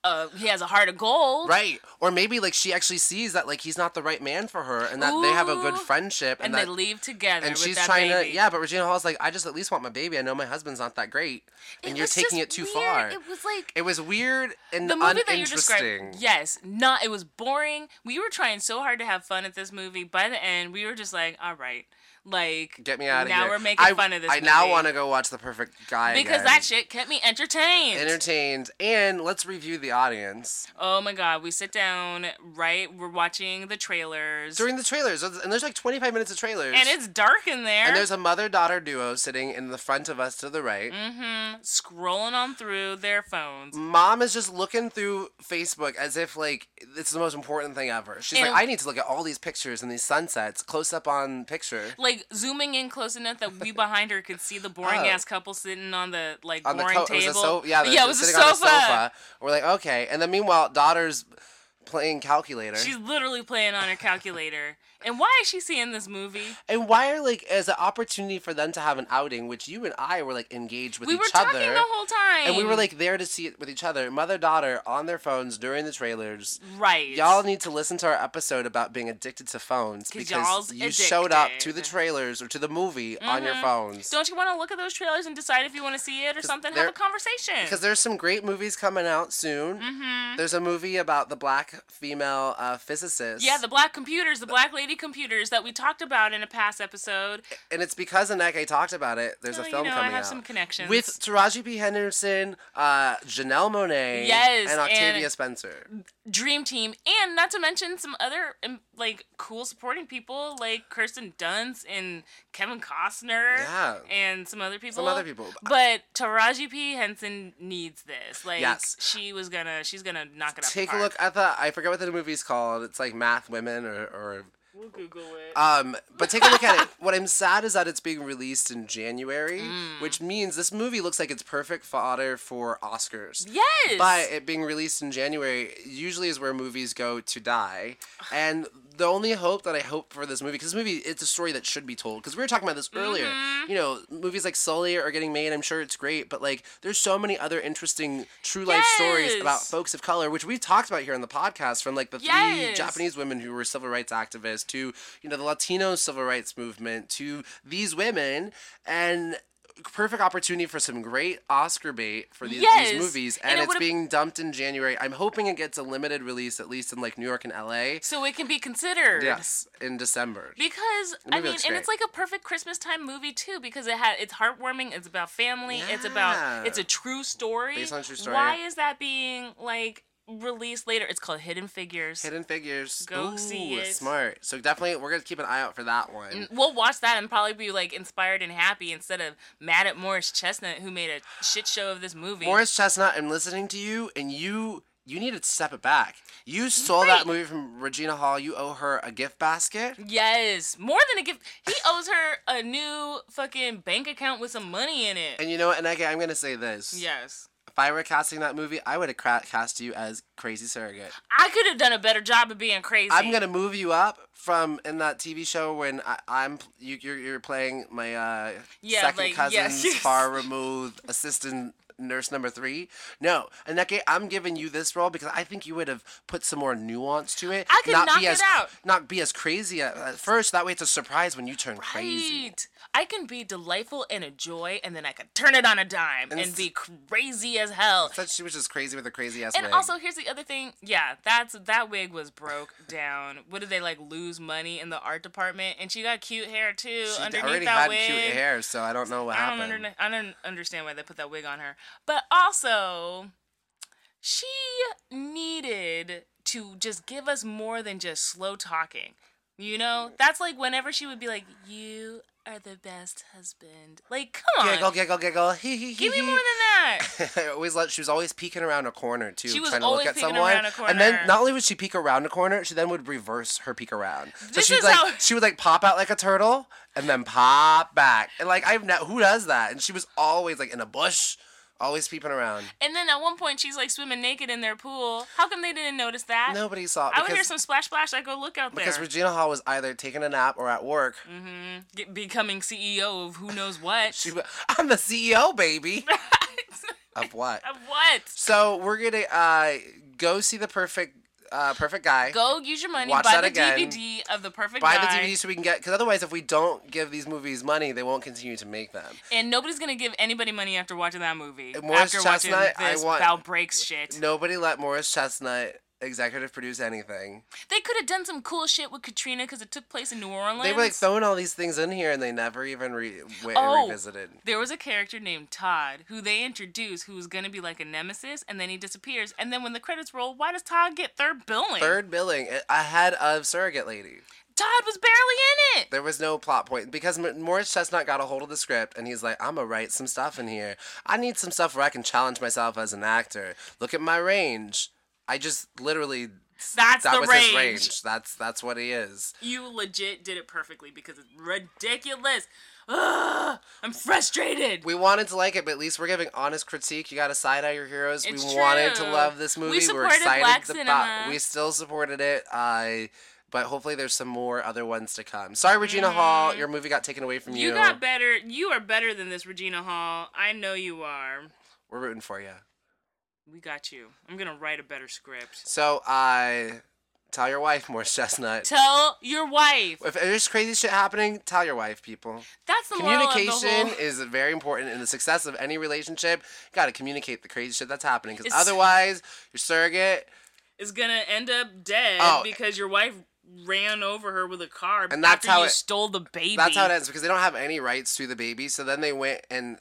he has a heart of gold. Right. Or maybe like she actually sees that like he's not the right man for her and that they have a good friendship and that, they leave together. And with she's that trying baby. to but Regina Hall's like, I just at least want my baby. I know my husband's not that great. And you're taking it too far. It was like it was weird and the movie that you uninteresting. described. Yes, it was boring. We were trying so hard to have fun at this movie. By the end, we were just like, all right. Like, get me out of here. Now we're making fun of this movie. I now want to go watch The Perfect Guy because again. that shit kept me entertained. And let's review the audience. Oh my god, we sit down, right? We're watching the trailers. During the trailers, and there's like 25 minutes of trailers. And it's dark in there. And there's a mother-daughter duo sitting in the front of us to the right. Mm-hmm. Scrolling on through their phones. Mom is just looking through Facebook as if like it's the most important thing ever. She's like, I need to look at all these pictures and these sunsets, close up on picture. Like zooming in close enough that we behind her could see the boring ass couple sitting on the on boring table. It was a sofa. We're like, okay. And then meanwhile, daughter's playing calculator. She's literally playing on her calculator. And why is she seeing this movie? And why are like as an opportunity for them to have an outing, which you and I were like engaged with each other. We were talking the whole time. And we were like there to see it with each other. Mother, daughter on their phones during the trailers. Right. Y'all need to listen to our episode about being addicted to phones because you showed up to the trailers or to the movie on your phones. Don't you want to look at those trailers and decide if you want to see it or something? Have a conversation. Because there's some great movies coming out soon. Mm-hmm. There's a movie about the black female physicist. Yeah, the black computers, the black lady computers that we talked about in a past episode. And it's because Aneke talked about it. There's a film coming out. I have some connections. With Taraji P. Henderson, Janelle Monáe, and Octavia Spencer. Dream Team. And not to mention some other like cool supporting people like Kirsten Dunst and Kevin Costner. Yeah. And some other people. But Taraji P. Henson needs this. Like, yes. she's gonna knock it out. Take a look. I forget what the movie's called. It's like Math Women or we'll Google it. But take a look at it. What I'm sad is that it's being released in January, which means this movie looks like it's perfect fodder for Oscars. Yes! But it being released in January usually is where movies go to die. And the only hope that I hope for this movie, because this movie, it's a story that should be told. Because we were talking about this earlier. You know, movies like Sully are getting made. I'm sure it's great. But, like, there's so many other interesting true life stories about folks of color, which we've talked about here on the podcast, from, like, the three Japanese women who were civil rights activists to, you know, the Latino civil rights movement to these women. And perfect opportunity for some great Oscar bait for these movies, and it's being dumped in January. I'm hoping it gets a limited release, at least in like New York and LA, so it can be considered. Yes, in December. Because I mean, and it's like a perfect Christmas time movie too, because it's heartwarming. It's about family. Yeah. It's a true story. Based on a true story. Why is that being like released later? It's called Hidden Figures. Hidden Figures. Go see it. Smart. So definitely, we're gonna keep an eye out for that one. We'll watch that and probably be like inspired and happy instead of mad at Morris Chestnut, who made a shit show of this movie. Morris Chestnut, I'm listening to you, and you need to step it back. You stole that movie from Regina Hall. You owe her a gift basket. Yes, more than a gift. He owes her a new fucking bank account with some money in it. And you know what? And I'm gonna say this. Yes. If I were casting that movie, I would have cast you as Crazy Surrogate. I could have done a better job of being crazy. I'm gonna move you up from in that TV show when you're playing my second cousin's far removed assistant nurse number 3. No, Aneke, I'm giving you this role because I think you would have put some more nuance to it. I could knock it out. Not be as crazy at first. That way, it's a surprise when you turn crazy. I can be delightful and a joy, and then I can turn it on a dime and be crazy as hell. I thought she was just crazy with a crazy ass wig. And also, here's the other thing. Yeah, that wig was broke down. What did they like lose money in the art department? And she got cute hair too underneath that wig. She already had cute hair, so I don't know what happened. I don't understand why they put that wig on her. But also, she needed to just give us more than just slow talking. You know, that's like whenever she would be like, "You are the best husband." Like, come on. Giggle. Hee hee hee. Give me more than that. She was always peeking around a corner too, she was trying to always look at peeking someone. Around a corner. And then not only would she peek around a corner, she then would reverse her peek around. So she would like pop out like a turtle and then pop back. And like who does that? And she was always like in a bush. Always peeping around. And then at one point, she's like swimming naked in their pool. How come they didn't notice that? Nobody saw it. I would hear some splash. I'd go look out there. Because Regina Hall was either taking a nap or at work. Mm-hmm. Becoming CEO of who knows what. I'm the CEO, baby. Of what? Of what? So we're gonna go see the Perfect Guy. Go use your money, Watch buy that the again. DVD of The Perfect Buy Guy. the DVD so we can get, because otherwise if we don't give these movies money, they won't continue to make them. And nobody's going to give anybody money after watching that movie. Morris after Chestnut, watching this Val Breaks shit. Nobody let Morris Chestnut executive produce anything. They could have done some cool shit with Katrina because it took place in New Orleans. They were like throwing all these things in here and they never even revisited. There was a character named Todd who they introduced who was going to be like a nemesis, and then he disappears. And then when the credits roll, why does Todd get third billing? Third billing ahead of Surrogate Lady. Todd was barely in it. There was no plot point because Morris Chestnut got a hold of the script and he's like, I'm gonna write some stuff in here. I need some stuff where I can challenge myself as an actor. Look at my range. I just literally. That was his range. That's what he is. You legit did it perfectly because it's ridiculous. Ugh, I'm frustrated. We wanted to like it, but at least we're giving honest critique. You got to side eye your heroes. It's we true. wanted to love this movie. We supported We're excited. Black cinema. We still supported it. But hopefully there's some more other ones to come. Sorry, Regina Hall. Your movie got taken away from you. You got better. You are better than this, Regina Hall. I know you are. We're rooting for you. We got you. I'm going to write a better script. So, tell your wife, Morris Chestnut. Tell your wife. If there's crazy shit happening, tell your wife, people. That's the moral of the Communication whole... is very important in the success of any relationship. You got to communicate the crazy shit that's happening. Because otherwise, your surrogate is going to end up dead because your wife ran over her with a car and stole the baby. That's how it ends, because they don't have any rights to the baby. So then they went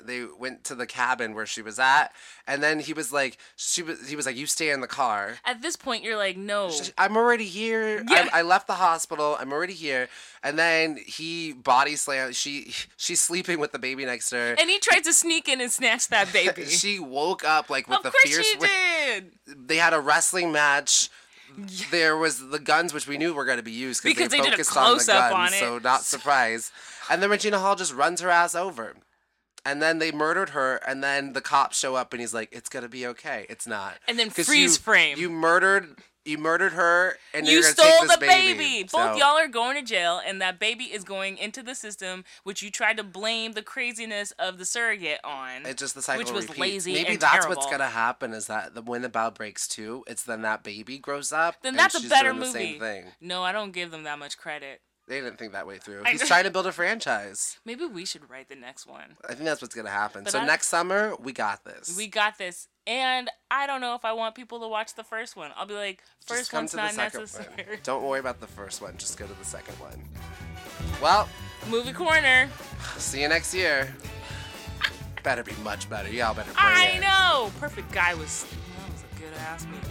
to the cabin where she was at, and then he was like, you stay in the car. At this point, you're like, no. I'm already here. Yeah. I left the hospital. I'm already here. And then he body slammed. She's sleeping with the baby next to her. And he tried to sneak in and snatch that baby. She woke up like with of the course fierce. She did. They had a wrestling match. Yeah. There was the guns, which we knew were going to be used because they focused on the guns, so not surprised. And then Regina Hall just runs her ass over. And then they murdered her, and then the cops show up, and he's like, it's going to be okay. It's not. And then freeze frame. You murdered her, and you you're going to stole take this the baby. Both y'all are going to jail, and that baby is going into the system, which you tried to blame the craziness of the surrogate on. It's just the cycle which was repeats. lazy Maybe and that's terrible. what's going to happen is that when the Bow breaks too, it's then that baby grows up. Then and that's a she's better doing movie. The same thing. No, I don't give them that much credit. They didn't think that way through. He's trying to build a franchise. Maybe we should write the next one. I think that's what's going to happen. But So next summer, we got this. We got this. And I don't know if I want people to watch the first one. I'll be like, first one's not necessary. One. Don't worry about the first one. Just go to the second one. Well. Movie Corner. See you next year. Better be much better. Y'all better bring I it. know. Perfect Guy was a good ass movie.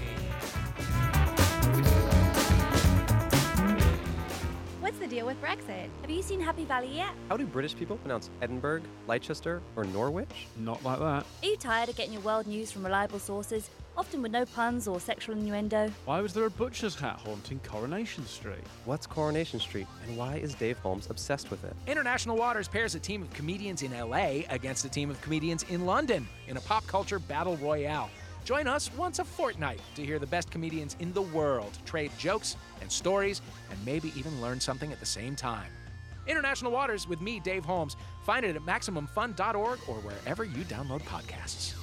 What's the deal with Brexit? Have you seen Happy Valley yet? How do British people pronounce Edinburgh, Leicester, or Norwich? Not like that. Are you tired of getting your world news from reliable sources, often with no puns or sexual innuendo? Why was there a butcher's hat haunting Coronation Street? What's Coronation Street, and why is Dave Holmes obsessed with it? International Waters pairs a team of comedians in LA against a team of comedians in London in a pop culture battle royale. Join us once a fortnight to hear the best comedians in the world trade jokes and stories and maybe even learn something at the same time. International Waters with me, Dave Holmes. Find it at MaximumFun.org or wherever you download podcasts.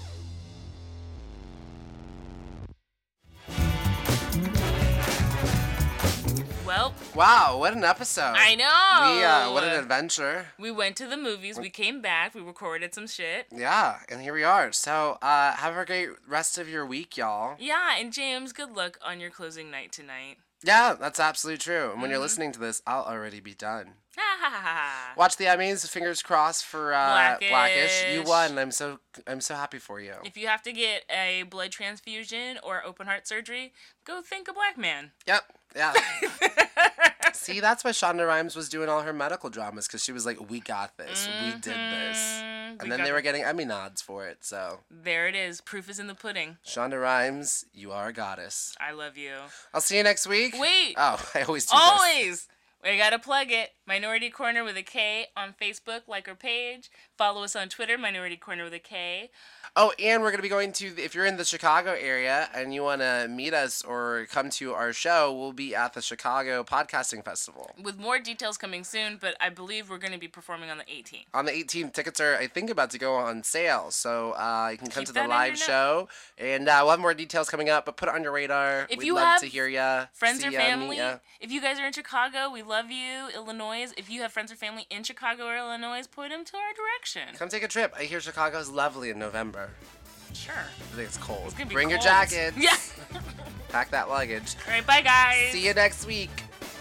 Well. Wow, what an episode. I know. What an adventure. We went to the movies. We came back. We recorded some shit. Yeah, and here we are. So, have a great rest of your week, y'all. Yeah, and James, good luck on your closing night tonight. Yeah, that's absolutely true. And when you're listening to this, I'll already be done. Watch the Emmys. Fingers crossed for Blackish. You won. I'm so happy for you. If you have to get a blood transfusion or open heart surgery, go think a black man. Yep. Yeah. See, that's why Shonda Rhimes was doing all her medical dramas, because she was like, we got this. We did this. And then they were getting Emmy nods for it, so. There it is. Proof is in the pudding. Shonda Rhimes, you are a goddess. I love you. I'll see you next week. Wait. Oh, I always do Always. We gotta plug it. Minority Corner with a K on Facebook, like our page. Follow us on Twitter, Minority Corner with a K. Oh, and we're going to be going to, if you're in the Chicago area and you want to meet us or come to our show, we'll be at the Chicago Podcasting Festival. With more details coming soon, but I believe we're going to be performing on the 18th. On the 18th, tickets are, I think, about to go on sale. So you can come to the that in live your show. And we'll have more details coming up, but put it on your radar. If We'd you love have to hear ya. friends see or ya, family, meet ya. if you guys are in Chicago, we love you. Illinois, if you have friends or family in Chicago or Illinois, point them to our direction. Come take a trip. I hear Chicago's lovely in November. Sure. I think it's cold. It's gonna be Bring your cold. jackets. Yeah. Pack that luggage. All right, bye, guys. See you next week.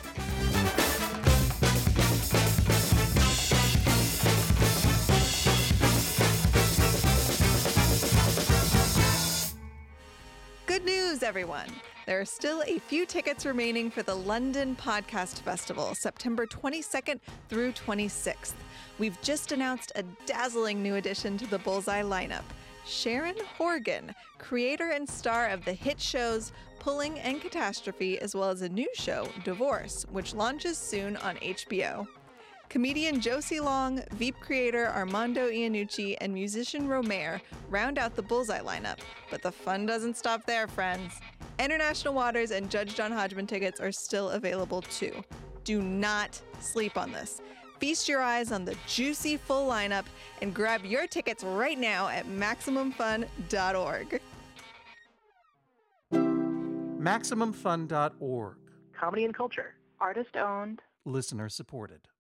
Good news, everyone. There are still a few tickets remaining for the London Podcast Festival, September 22nd through 26th. We've just announced a dazzling new addition to the Bullseye lineup. Sharon Horgan, creator and star of the hit shows Pulling and Catastrophe, as well as a new show, Divorce, which launches soon on HBO. Comedian Josie Long, Veep creator Armando Iannucci, and musician Romare round out the Bullseye lineup. But the fun doesn't stop there, friends. International Waters and Judge John Hodgman tickets are still available too. Do not sleep on this. Feast your eyes on the juicy full lineup and grab your tickets right now at MaximumFun.org. MaximumFun.org. Comedy and culture. Artist owned. Listener supported.